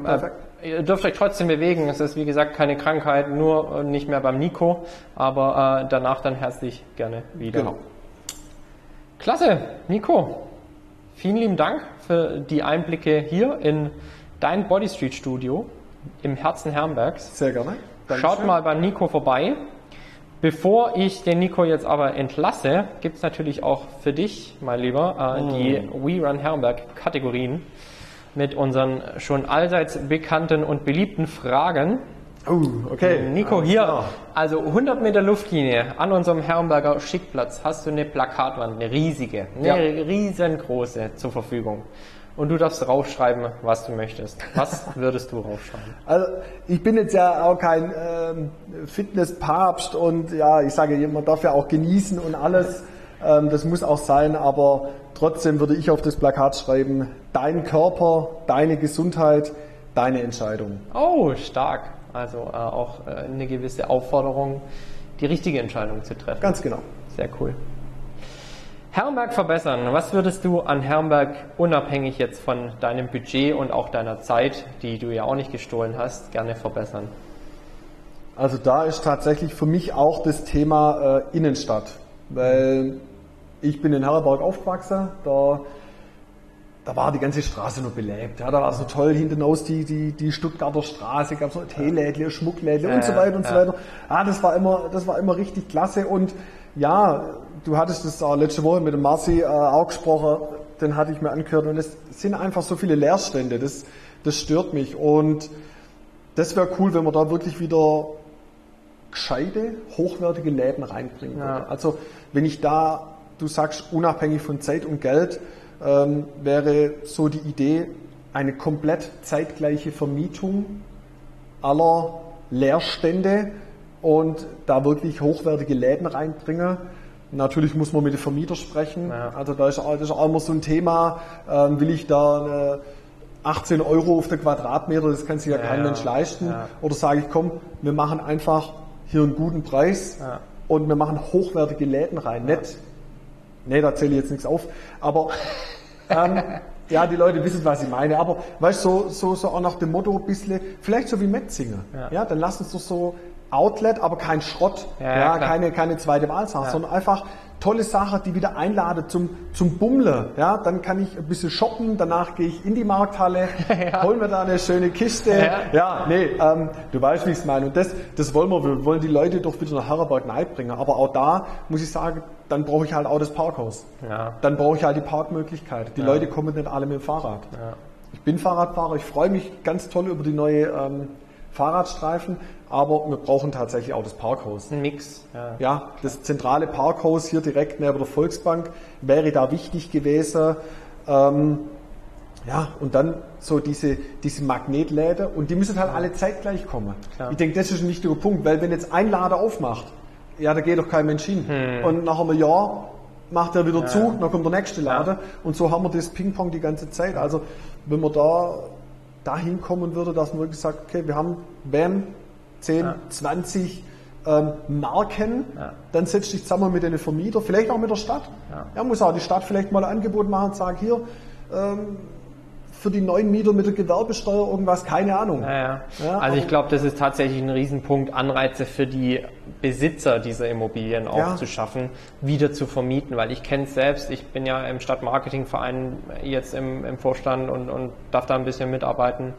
A: Ihr dürft euch trotzdem bewegen. Es ist, wie gesagt, keine Krankheit, nur nicht mehr beim Nico. Aber danach dann herzlich gerne wieder.
B: Genau.
A: Klasse, Nico. Vielen lieben Dank für die Einblicke hier in dein Body Street Studio im Herzen Herrenbergs.
B: Sehr gerne.
A: Schaut mal beim Nico vorbei. Bevor ich den Nico jetzt aber entlasse, gibt es natürlich auch für dich, mein Lieber, die We Run Herrenberg Kategorien mit unseren schon allseits bekannten und beliebten Fragen.
B: Okay.
A: Nico, hier, also 100 Meter Luftlinie an unserem Herrenberger Schickplatz hast du eine Plakatwand, eine riesige, riesengroße zur Verfügung. und du darfst raufschreiben, was du möchtest. Was würdest du raufschreiben?
B: Also ich bin jetzt ja auch kein Fitnesspapst und ja, ich sage, man darf ja auch genießen und alles. Das muss auch sein, aber trotzdem würde ich auf das Plakat schreiben, dein Körper, deine Gesundheit, deine Entscheidung.
A: Oh, stark. Also auch eine gewisse Aufforderung, die richtige Entscheidung zu treffen.
B: Ganz genau.
A: Sehr cool. Herrenberg verbessern. Was würdest du an Herrenberg, unabhängig jetzt von deinem Budget und auch deiner Zeit, die du ja auch nicht gestohlen hast, gerne verbessern?
B: Also da ist tatsächlich für mich auch das Thema Innenstadt, weil ich bin in Herrenberg aufgewachsen, da war die ganze Straße nur belebt. Ja, da war so toll hinten aus die Stuttgarter Straße, gab es noch Teelädle, Schmucklädle und so weiter und so weiter. Ah, das war immer richtig klasse und ja, du hattest das letzte Woche mit dem Marci auch gesprochen, den hatte ich mir angehört und es sind einfach so viele Leerstände, das stört mich und das wäre cool, wenn man da wirklich wieder gescheite, hochwertige Läden reinbringen würde. Also wenn ich da, du sagst unabhängig von Zeit und Geld, wäre so die Idee, eine komplett zeitgleiche Vermietung aller Leerstände und da wirklich hochwertige Läden reinbringen. Natürlich muss man mit den Vermietern sprechen. Ja. Also da ist auch immer so ein Thema, will ich da 18 € auf den Quadratmeter, das kann sich ja kein Mensch leisten. Ja. Oder sage ich, komm, wir machen einfach hier einen guten Preis und wir machen hochwertige Läden rein. Nee, da zähle ich jetzt nichts auf. Aber ja, die Leute wissen, was ich meine. Aber weißt du, so auch nach dem Motto ein bisschen, vielleicht so wie Metzinger. Ja, dann lass uns doch so Outlet, aber kein Schrott, keine zweite Wahlsache, sondern einfach tolle Sache, die wieder einladet zum Bummeln. Ja, dann kann ich ein bisschen shoppen, danach gehe ich in die Markthalle, hol mir da eine schöne Kiste. Du weißt, wie ich es meine. Und das wollen wir wollen die Leute doch wieder nach Herrenberg bringen. Aber auch da muss ich sagen, dann brauche ich halt auch das Parkhaus. Ja. Dann brauche ich halt die Parkmöglichkeit. Die Leute kommen nicht alle mit dem Fahrrad. Ja. Ich bin Fahrradfahrer, ich freue mich ganz toll über die neue Fahrradstreifen, aber wir brauchen tatsächlich auch das Parkhaus.
A: Ein Mix.
B: Ja, das zentrale Parkhaus hier direkt neben der Volksbank wäre da wichtig gewesen. Und dann so diese Magnetläden und die müssen halt alle zeitgleich kommen. Klar. Ich denke, das ist ein wichtiger Punkt, weil wenn jetzt ein Laden aufmacht, da geht doch kein Mensch hin. Und nach einem Jahr macht er wieder zu, dann kommt der nächste Laden und so haben wir das Ping-Pong die ganze Zeit. Also wenn man dahin kommen würde, dass man wirklich sagt, okay, wir haben 10, 20 Marken, dann setzt dich zusammen mit den Vermietern, vielleicht auch mit der Stadt. Ja, muss auch die Stadt vielleicht mal ein Angebot machen und sagen, hier, für die neuen Mieter mit der Gewerbesteuer irgendwas, keine Ahnung.
A: Also ich glaube, das ist tatsächlich ein Riesenpunkt, Anreize für die Besitzer dieser Immobilien auch zu schaffen, wieder zu vermieten, weil ich kenne es selbst, ich bin ja im Stadtmarketingverein jetzt im Vorstand und darf da ein bisschen mitarbeiten.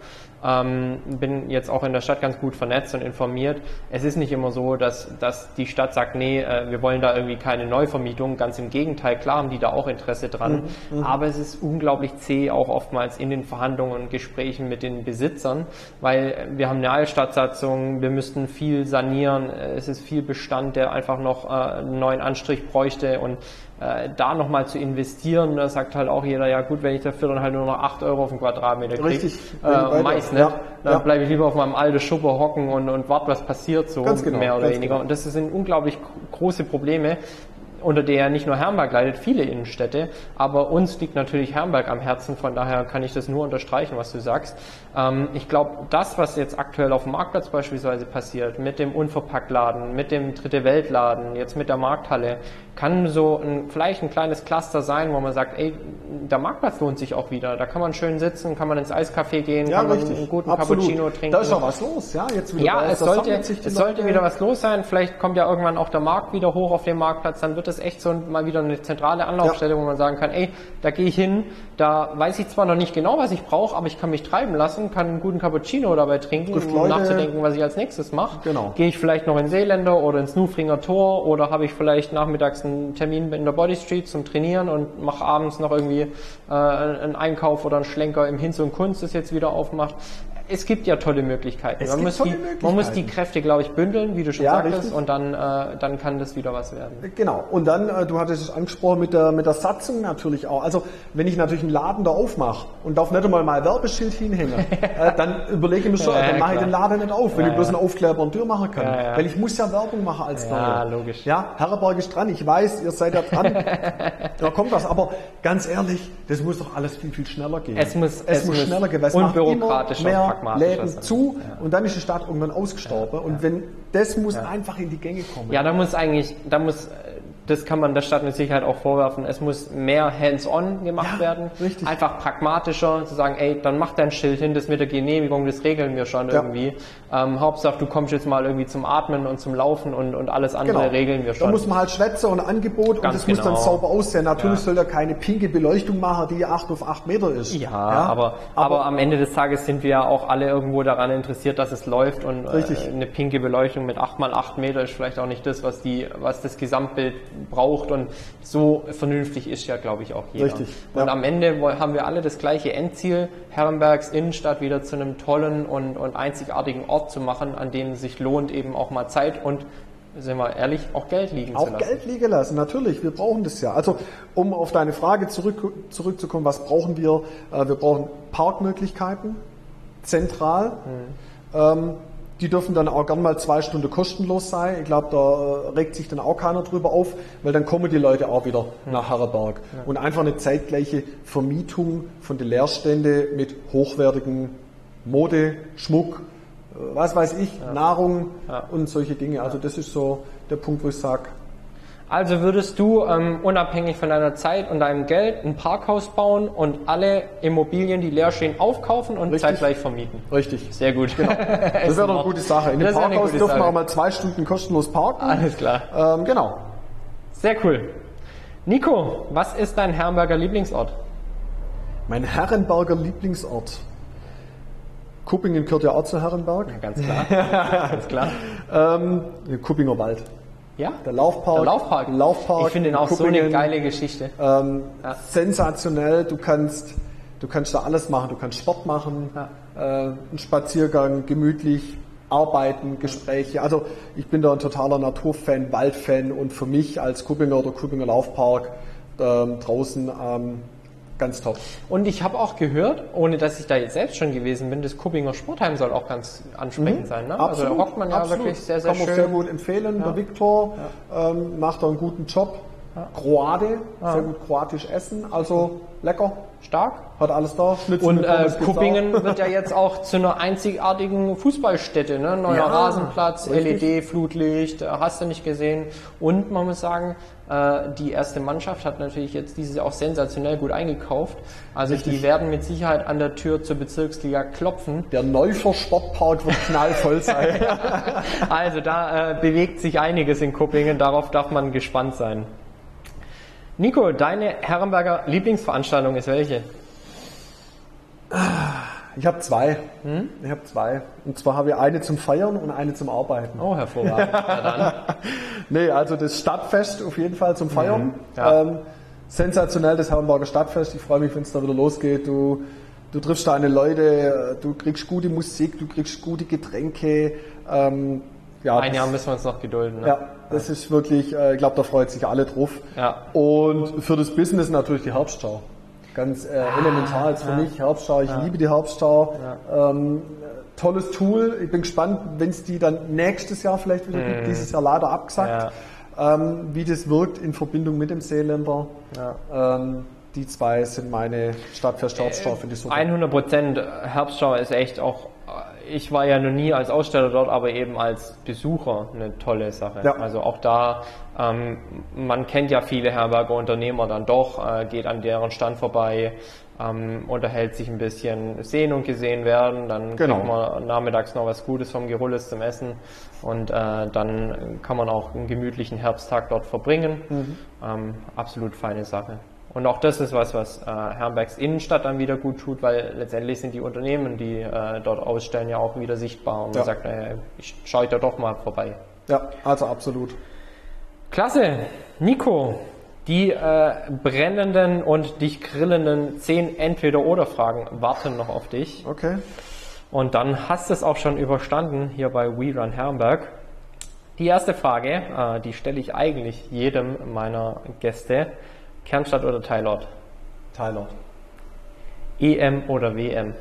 A: Bin jetzt auch in der Stadt ganz gut vernetzt und informiert. Es ist nicht immer so, dass die Stadt sagt, nee, wir wollen da irgendwie keine Neuvermietung. Ganz im Gegenteil, klar haben die da auch Interesse dran. Aber es ist unglaublich zäh, auch oftmals in den Verhandlungen und Gesprächen mit den Besitzern, weil wir haben eine Altstadtsatzung, wir müssten viel sanieren, es ist viel Bestand, der einfach noch einen neuen Anstrich bräuchte und da nochmal zu investieren, da sagt halt auch jeder, ja gut, wenn ich dafür dann halt nur noch 8 € auf den Quadratmeter kriege, meist nicht, dann bleibe ich lieber auf meinem alten Schuppe hocken und warte, was passiert, so mehr oder weniger. Und das sind unglaublich große Probleme, unter der nicht nur Herrenberg leidet, viele Innenstädte, aber uns liegt natürlich Herrenberg am Herzen, von daher kann ich das nur unterstreichen, was du sagst. Ich glaube, das, was jetzt aktuell auf dem Marktplatz beispielsweise passiert, mit dem Unverpacktladen, mit dem Dritte-Welt-Laden, jetzt mit der Markthalle, kann so vielleicht ein kleines Cluster sein, wo man sagt, ey, der Marktplatz lohnt sich auch wieder, da kann man schön sitzen, kann man ins Eiscafé gehen, kann man einen guten Cappuccino trinken.
B: Da ist auch was los, jetzt wieder.
A: Es sollte wieder was los sein, vielleicht kommt ja irgendwann auch der Markt wieder hoch auf den Marktplatz, dann wird es echt so mal wieder eine zentrale Anlaufstelle, wo man sagen kann, ey, da gehe ich hin, da weiß ich zwar noch nicht genau, was ich brauche, aber ich kann mich treiben lassen, kann einen guten Cappuccino dabei trinken, um nachzudenken, was ich als nächstes mache. Genau. Gehe ich vielleicht noch in Seeländer oder ins Nufringer Tor oder habe ich vielleicht nachmittags einen Termin in der Body Street zum Trainieren und mache abends noch irgendwie einen Einkauf oder einen Schlenker im Hinz und Kunst, das jetzt wieder aufmacht. es gibt ja tolle Möglichkeiten. Man muss die Kräfte, glaube ich, bündeln, wie du schon sagtest, richtig. Und dann kann das wieder was werden.
B: Genau. Und dann, du hattest es angesprochen mit der Satzung natürlich auch. Also wenn ich natürlich einen Laden da aufmache und darf nicht einmal mein Werbeschild hinhängen, dann überlege ich mir schon, dann mache ich den Laden nicht auf, wenn ich bloß einen Aufkleber und Tür machen kann. Weil ich muss ja Werbung machen als Neuer.
A: Ja, logisch.
B: Ja, Herrenberg ist dran. Ich weiß, ihr seid ja dran. Da kommt was. Aber ganz ehrlich, das muss doch alles viel, viel schneller gehen.
A: Es muss
B: schneller gehen, weil es macht immer mehr Läden
A: sein.
B: zu und dann ist die Stadt irgendwann ausgestorben. Und wenn das muss einfach in die Gänge kommen.
A: Ja, das kann man der Stadt mit Sicherheit auch vorwerfen. Es muss mehr hands-on gemacht werden.
B: Richtig.
A: Einfach pragmatischer, zu sagen, ey, dann mach dein Schild hin, das mit der Genehmigung, das regeln wir schon irgendwie. Hauptsache, du kommst jetzt mal irgendwie zum Atmen und zum Laufen und alles andere regeln wir schon.
B: Da muss man halt Schwätze und Angebot und das muss dann sauber aussehen. Natürlich soll da keine pinke Beleuchtung machen, die 8 auf 8 Meter ist.
A: Aber am Ende des Tages sind wir ja auch alle irgendwo daran interessiert, dass es läuft und eine pinke Beleuchtung mit 8 mal 8 Meter ist vielleicht auch nicht das, was das Gesamtbild braucht und so vernünftig ist ja, glaube ich, auch jeder.
B: Richtig.
A: Und am Ende haben wir alle das gleiche Endziel, Herrenbergs Innenstadt wieder zu einem tollen und einzigartigen Ort zu machen, an dem es sich lohnt, eben auch mal Zeit und, sind wir ehrlich, auch Geld liegen zu lassen. Auch Geld
B: liegen lassen, natürlich, wir brauchen das ja. Also, um auf deine Frage zurückzukommen, was brauchen wir? Wir brauchen Parkmöglichkeiten, zentral. Die dürfen dann auch gern mal 2 Stunden kostenlos sein. Ich glaube, da regt sich dann auch keiner drüber auf, weil dann kommen die Leute auch wieder nach Herrenberg. Ja. Und einfach eine zeitgleiche Vermietung von den Leerständen mit hochwertigen Mode, Schmuck, was weiß ich, Nahrung und solche Dinge. Also das ist so der Punkt, wo ich sage.
A: Also würdest du unabhängig von deiner Zeit und deinem Geld ein Parkhaus bauen und alle Immobilien, die leer stehen, aufkaufen und zeitgleich vermieten?
B: Richtig.
A: Sehr gut.
B: Genau. Das wäre doch eine gute Sache. In dem Parkhaus dürfen wir auch mal 2 Stunden kostenlos parken.
A: Alles klar.
B: Genau.
A: Sehr cool. Nico, was ist dein Herrenberger Lieblingsort?
B: Mein Herrenberger Lieblingsort? Kuppingen gehört ja auch zu Herrenberg.
A: Ja, ganz klar. Ganz klar.
B: Kuppinger Wald.
A: Ja?
B: Der Laufpark.
A: Ich finde ihn auch so eine geile Geschichte.
B: Sensationell. Du kannst da alles machen. Du kannst Sport machen, einen Spaziergang, gemütlich arbeiten, Gespräche. Also ich bin da ein totaler Naturfan, Waldfan und für mich als Kuppinger oder Kuppinger Laufpark draußen ganz top.
A: Und ich habe auch gehört, ohne dass ich da jetzt selbst schon gewesen bin, das Kuppinger Sportheim soll auch ganz ansprechend sein. Ne?
B: Absolut,
A: also da hockt man ja wirklich sehr, sehr schön.
B: Kann man sehr gut empfehlen. Der Viktor macht da einen guten Job. Kroate, sehr gut kroatisch essen, also lecker.
A: Stark.
B: Hat alles da.
A: Schnitzel und Kuppingen wird ja jetzt auch zu einer einzigartigen Fußballstätte. Ne? Neuer Rasenplatz, LED, Flutlicht, hast du nicht gesehen. Und man muss sagen, die erste Mannschaft hat natürlich jetzt dieses Jahr auch sensationell gut eingekauft. Also die werden mit Sicherheit an der Tür zur Bezirksliga klopfen.
B: Der Neufer Sportpark wird knallvoll sein.
A: Also da bewegt sich einiges in Kuppingen. Darauf darf man gespannt sein. Nico, deine Herrenberger Lieblingsveranstaltung ist welche?
B: Ich habe 2. Und zwar habe ich eine zum Feiern und eine zum Arbeiten.
A: Oh, hervorragend. Ja, dann.
B: Nee, also das Stadtfest auf jeden Fall zum Feiern. Sensationell, das Herrenberger Stadtfest. Ich freue mich, wenn es da wieder losgeht. Du triffst deine Leute, du kriegst gute Musik, du kriegst gute Getränke.
A: Ein Jahr müssen wir uns noch gedulden. Ne?
B: Ja, das ist wirklich, ich glaube, da freut sich alle drauf.
A: Ja.
B: Und für das Business natürlich die Herbstschau. Ganz elementar jetzt für mich. Herbstschau, ich liebe die Herbstschau. Ja. Tolles Tool. Ich bin gespannt, wenn es die dann nächstes Jahr vielleicht wieder gibt. Dieses Jahr leider abgesagt. Ja. Wie das wirkt in Verbindung mit dem Seeländer. Ja. Die 2 sind meine Stadtfest-Herbstschau, finde ich super.
A: 100%. Herbstschau ist echt auch, ich war ja noch nie als Aussteller dort, aber eben als Besucher eine tolle Sache. Ja. Also auch da, man kennt ja viele Herrenberger Unternehmer dann doch, geht an deren Stand vorbei, unterhält sich ein bisschen, sehen und gesehen werden, dann kriegt man nachmittags noch was Gutes vom Gerulles zum Essen und dann kann man auch einen gemütlichen Herbsttag dort verbringen. Absolut feine Sache. Und auch das ist was Herrenbergs Innenstadt dann wieder gut tut, weil letztendlich sind die Unternehmen, die dort ausstellen, ja auch wieder sichtbar. Und man sagt, ich schaue da doch mal vorbei.
B: Ja, also absolut.
A: Klasse. Nico, die brennenden und dich grillenden 10 Entweder-Oder-Fragen warten noch auf dich.
B: Okay.
A: Und dann hast du es auch schon überstanden hier bei We Run Herrenberg. Die erste Frage, die stelle ich eigentlich jedem meiner Gäste. Kernstadt oder Teilort?
B: Teilort.
A: EM oder WM?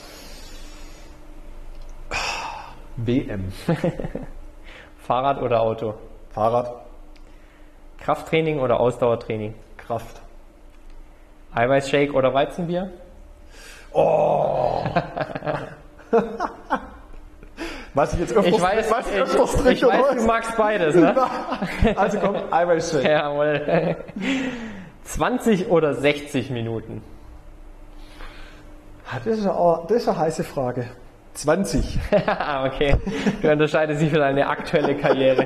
B: WM.
A: Fahrrad oder Auto?
B: Fahrrad.
A: Krafttraining oder Ausdauertraining?
B: Kraft.
A: Eiweißshake oder Weizenbier?
B: Oh! Was ich jetzt öfters,
A: Ich weiß, du magst beides, ne?
B: Also komm, Eiweißshake.
A: Jawohl. 20 oder 60 Minuten?
B: Das ist eine heiße Frage. 20.
A: Okay, du unterscheidest dich für deine aktuelle Karriere.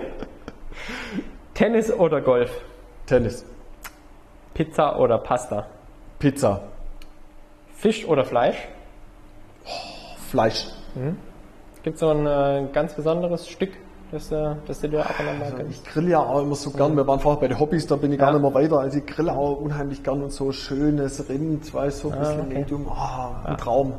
A: Tennis oder Golf?
B: Tennis.
A: Pizza oder Pasta?
B: Pizza.
A: Fisch oder Fleisch?
B: Fleisch.
A: Gibt es so ein ganz besonderes Stück, das du dir ab und an mal gönnst?
B: Ich grille ja auch immer so gern. Wir waren vorher bei den Hobbys, da bin ich gar nicht mehr weiter. Also ich grille auch unheimlich gern und so schönes Rind, weißt du, so ein bisschen Medium. Ein Traum.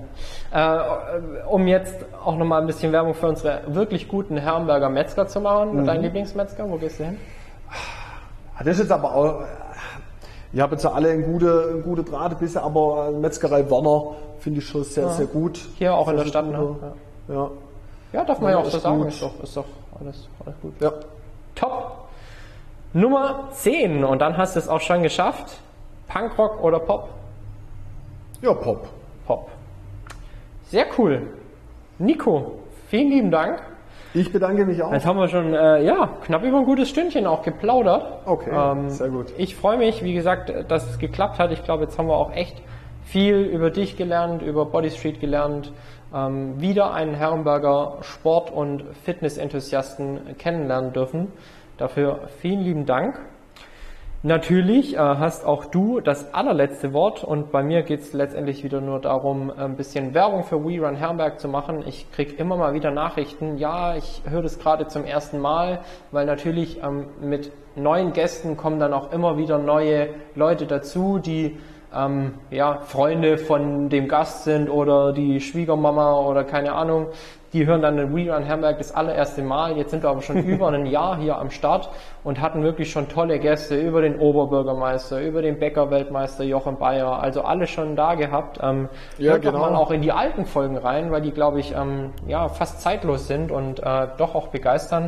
A: Um jetzt auch nochmal ein bisschen Werbung für unsere wirklich guten Herrenberger Metzger zu machen. Dein Lieblingsmetzger, wo gehst du hin?
B: Das ist jetzt aber auch, ich habe jetzt ja alle einen gute Draht bisher, aber Metzgerei Werner finde ich schon sehr, sehr gut.
A: Hier auch in der
B: Sehr
A: Stadt,
B: gut,
A: ne?
B: Ja.
A: Ja, darf man ja auch so
B: ist
A: sagen.
B: gut.
A: Ist doch alles gut.
B: Ja.
A: Top. Nummer 10. Und dann hast du es auch schon geschafft. Punkrock oder Pop?
B: Ja, Pop.
A: Pop. Sehr cool. Nico, vielen lieben Dank.
B: Ich bedanke mich auch.
A: Jetzt haben wir schon knapp über ein gutes Stündchen auch geplaudert.
B: Okay, sehr gut.
A: Ich freue mich, wie gesagt, dass es geklappt hat. Ich glaube, jetzt haben wir auch echt viel über dich gelernt, über Body Street gelernt. Wieder einen Herrenberger Sport- und Fitness-Enthusiasten kennenlernen dürfen. Dafür vielen lieben Dank. Natürlich hast auch du das allerletzte Wort und bei mir geht es letztendlich wieder nur darum, ein bisschen Werbung für We Run Herrenberg zu machen. Ich kriege immer mal wieder Nachrichten, ja, ich höre das gerade zum ersten Mal, weil natürlich mit neuen Gästen kommen dann auch immer wieder neue Leute dazu, die Freunde von dem Gast sind oder die Schwiegermama oder keine Ahnung, die hören dann den We Run Herrenberg das allererste Mal. Jetzt sind wir aber schon über ein Jahr hier am Start und hatten wirklich schon tolle Gäste über den Oberbürgermeister, über den Bäckerweltmeister Jochen Bayer, also alle schon da gehabt. Hört doch mal auch in die alten Folgen rein, weil die, glaube ich, fast zeitlos sind und doch auch begeistern.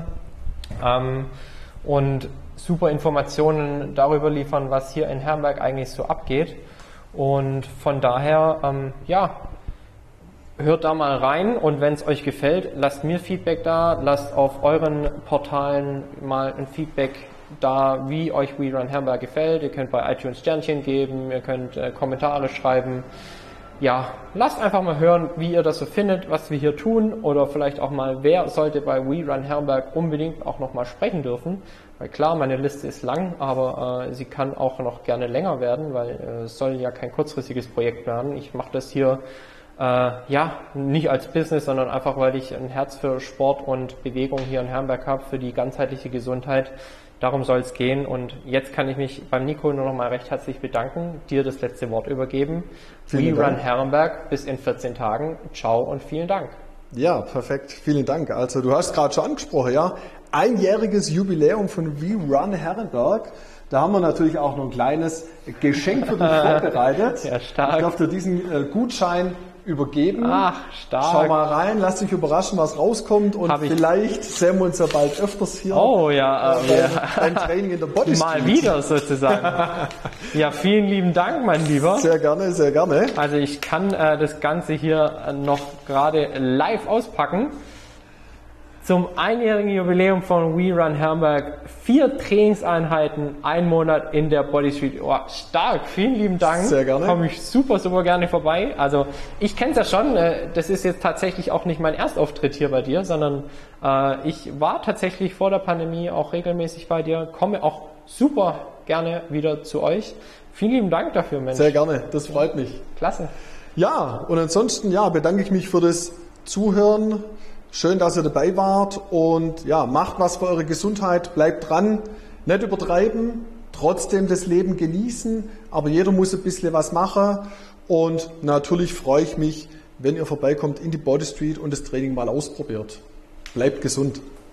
A: Und super Informationen darüber liefern, was hier in Herrenberg eigentlich so abgeht. Und von daher, hört da mal rein und wenn es euch gefällt, lasst mir Feedback da, lasst auf euren Portalen mal ein Feedback da, wie euch We Run Herrenberg gefällt. Ihr könnt bei iTunes Sternchen geben, ihr könnt Kommentare schreiben. Ja, lasst einfach mal hören, wie ihr das so findet, was wir hier tun oder vielleicht auch mal, wer sollte bei We Run Herrenberg unbedingt auch nochmal sprechen dürfen. Weil klar, meine Liste ist lang, aber sie kann auch noch gerne länger werden, weil es soll ja kein kurzfristiges Projekt werden. Ich mache das hier nicht als Business, sondern einfach, weil ich ein Herz für Sport und Bewegung hier in Herrenberg habe, für die ganzheitliche Gesundheit. Darum soll es gehen und jetzt kann ich mich beim Nico nur noch mal recht herzlich bedanken, dir das letzte Wort übergeben. We Run Herrenberg bis in 14 Tagen. Ciao und vielen Dank.
B: Ja, perfekt. Vielen Dank. Also du hast gerade schon angesprochen, ja, einjähriges Jubiläum von We Run Herrenberg. Da haben wir natürlich auch noch ein kleines Geschenk für dich vorbereitet.
A: Ja, stark.
B: Ich darf dir diesen Gutschein übergeben.
A: Ach, stark.
B: Schau mal rein, lass dich überraschen, was rauskommt und vielleicht sehen wir uns ja bald öfters hier.
A: Oh ja,
B: beim Training in der Body Street.
A: Mal wieder sozusagen. Ja, vielen lieben Dank, mein Lieber.
B: Sehr gerne, sehr gerne.
A: Also ich kann das Ganze hier noch gerade live auspacken. Zum einjährigen Jubiläum von We Run Herrenberg 4 Trainingseinheiten, 1 Monat in der Body Street. Oh, stark, vielen lieben Dank.
B: Sehr gerne.
A: Komme ich super gerne vorbei. Also ich kenne es ja schon, das ist jetzt tatsächlich auch nicht mein Erstauftritt hier bei dir, sondern ich war tatsächlich vor der Pandemie auch regelmäßig bei dir, komme auch super gerne wieder zu euch. Vielen lieben Dank dafür, Mensch.
B: Sehr gerne, das freut mich.
A: Klasse.
B: Ja, und ansonsten bedanke ich mich für das Zuhören. Schön, dass ihr dabei wart und macht was für eure Gesundheit, bleibt dran, nicht übertreiben, trotzdem das Leben genießen, aber jeder muss ein bisschen was machen und natürlich freue ich mich, wenn ihr vorbeikommt in die Body Street und das Training mal ausprobiert. Bleibt gesund.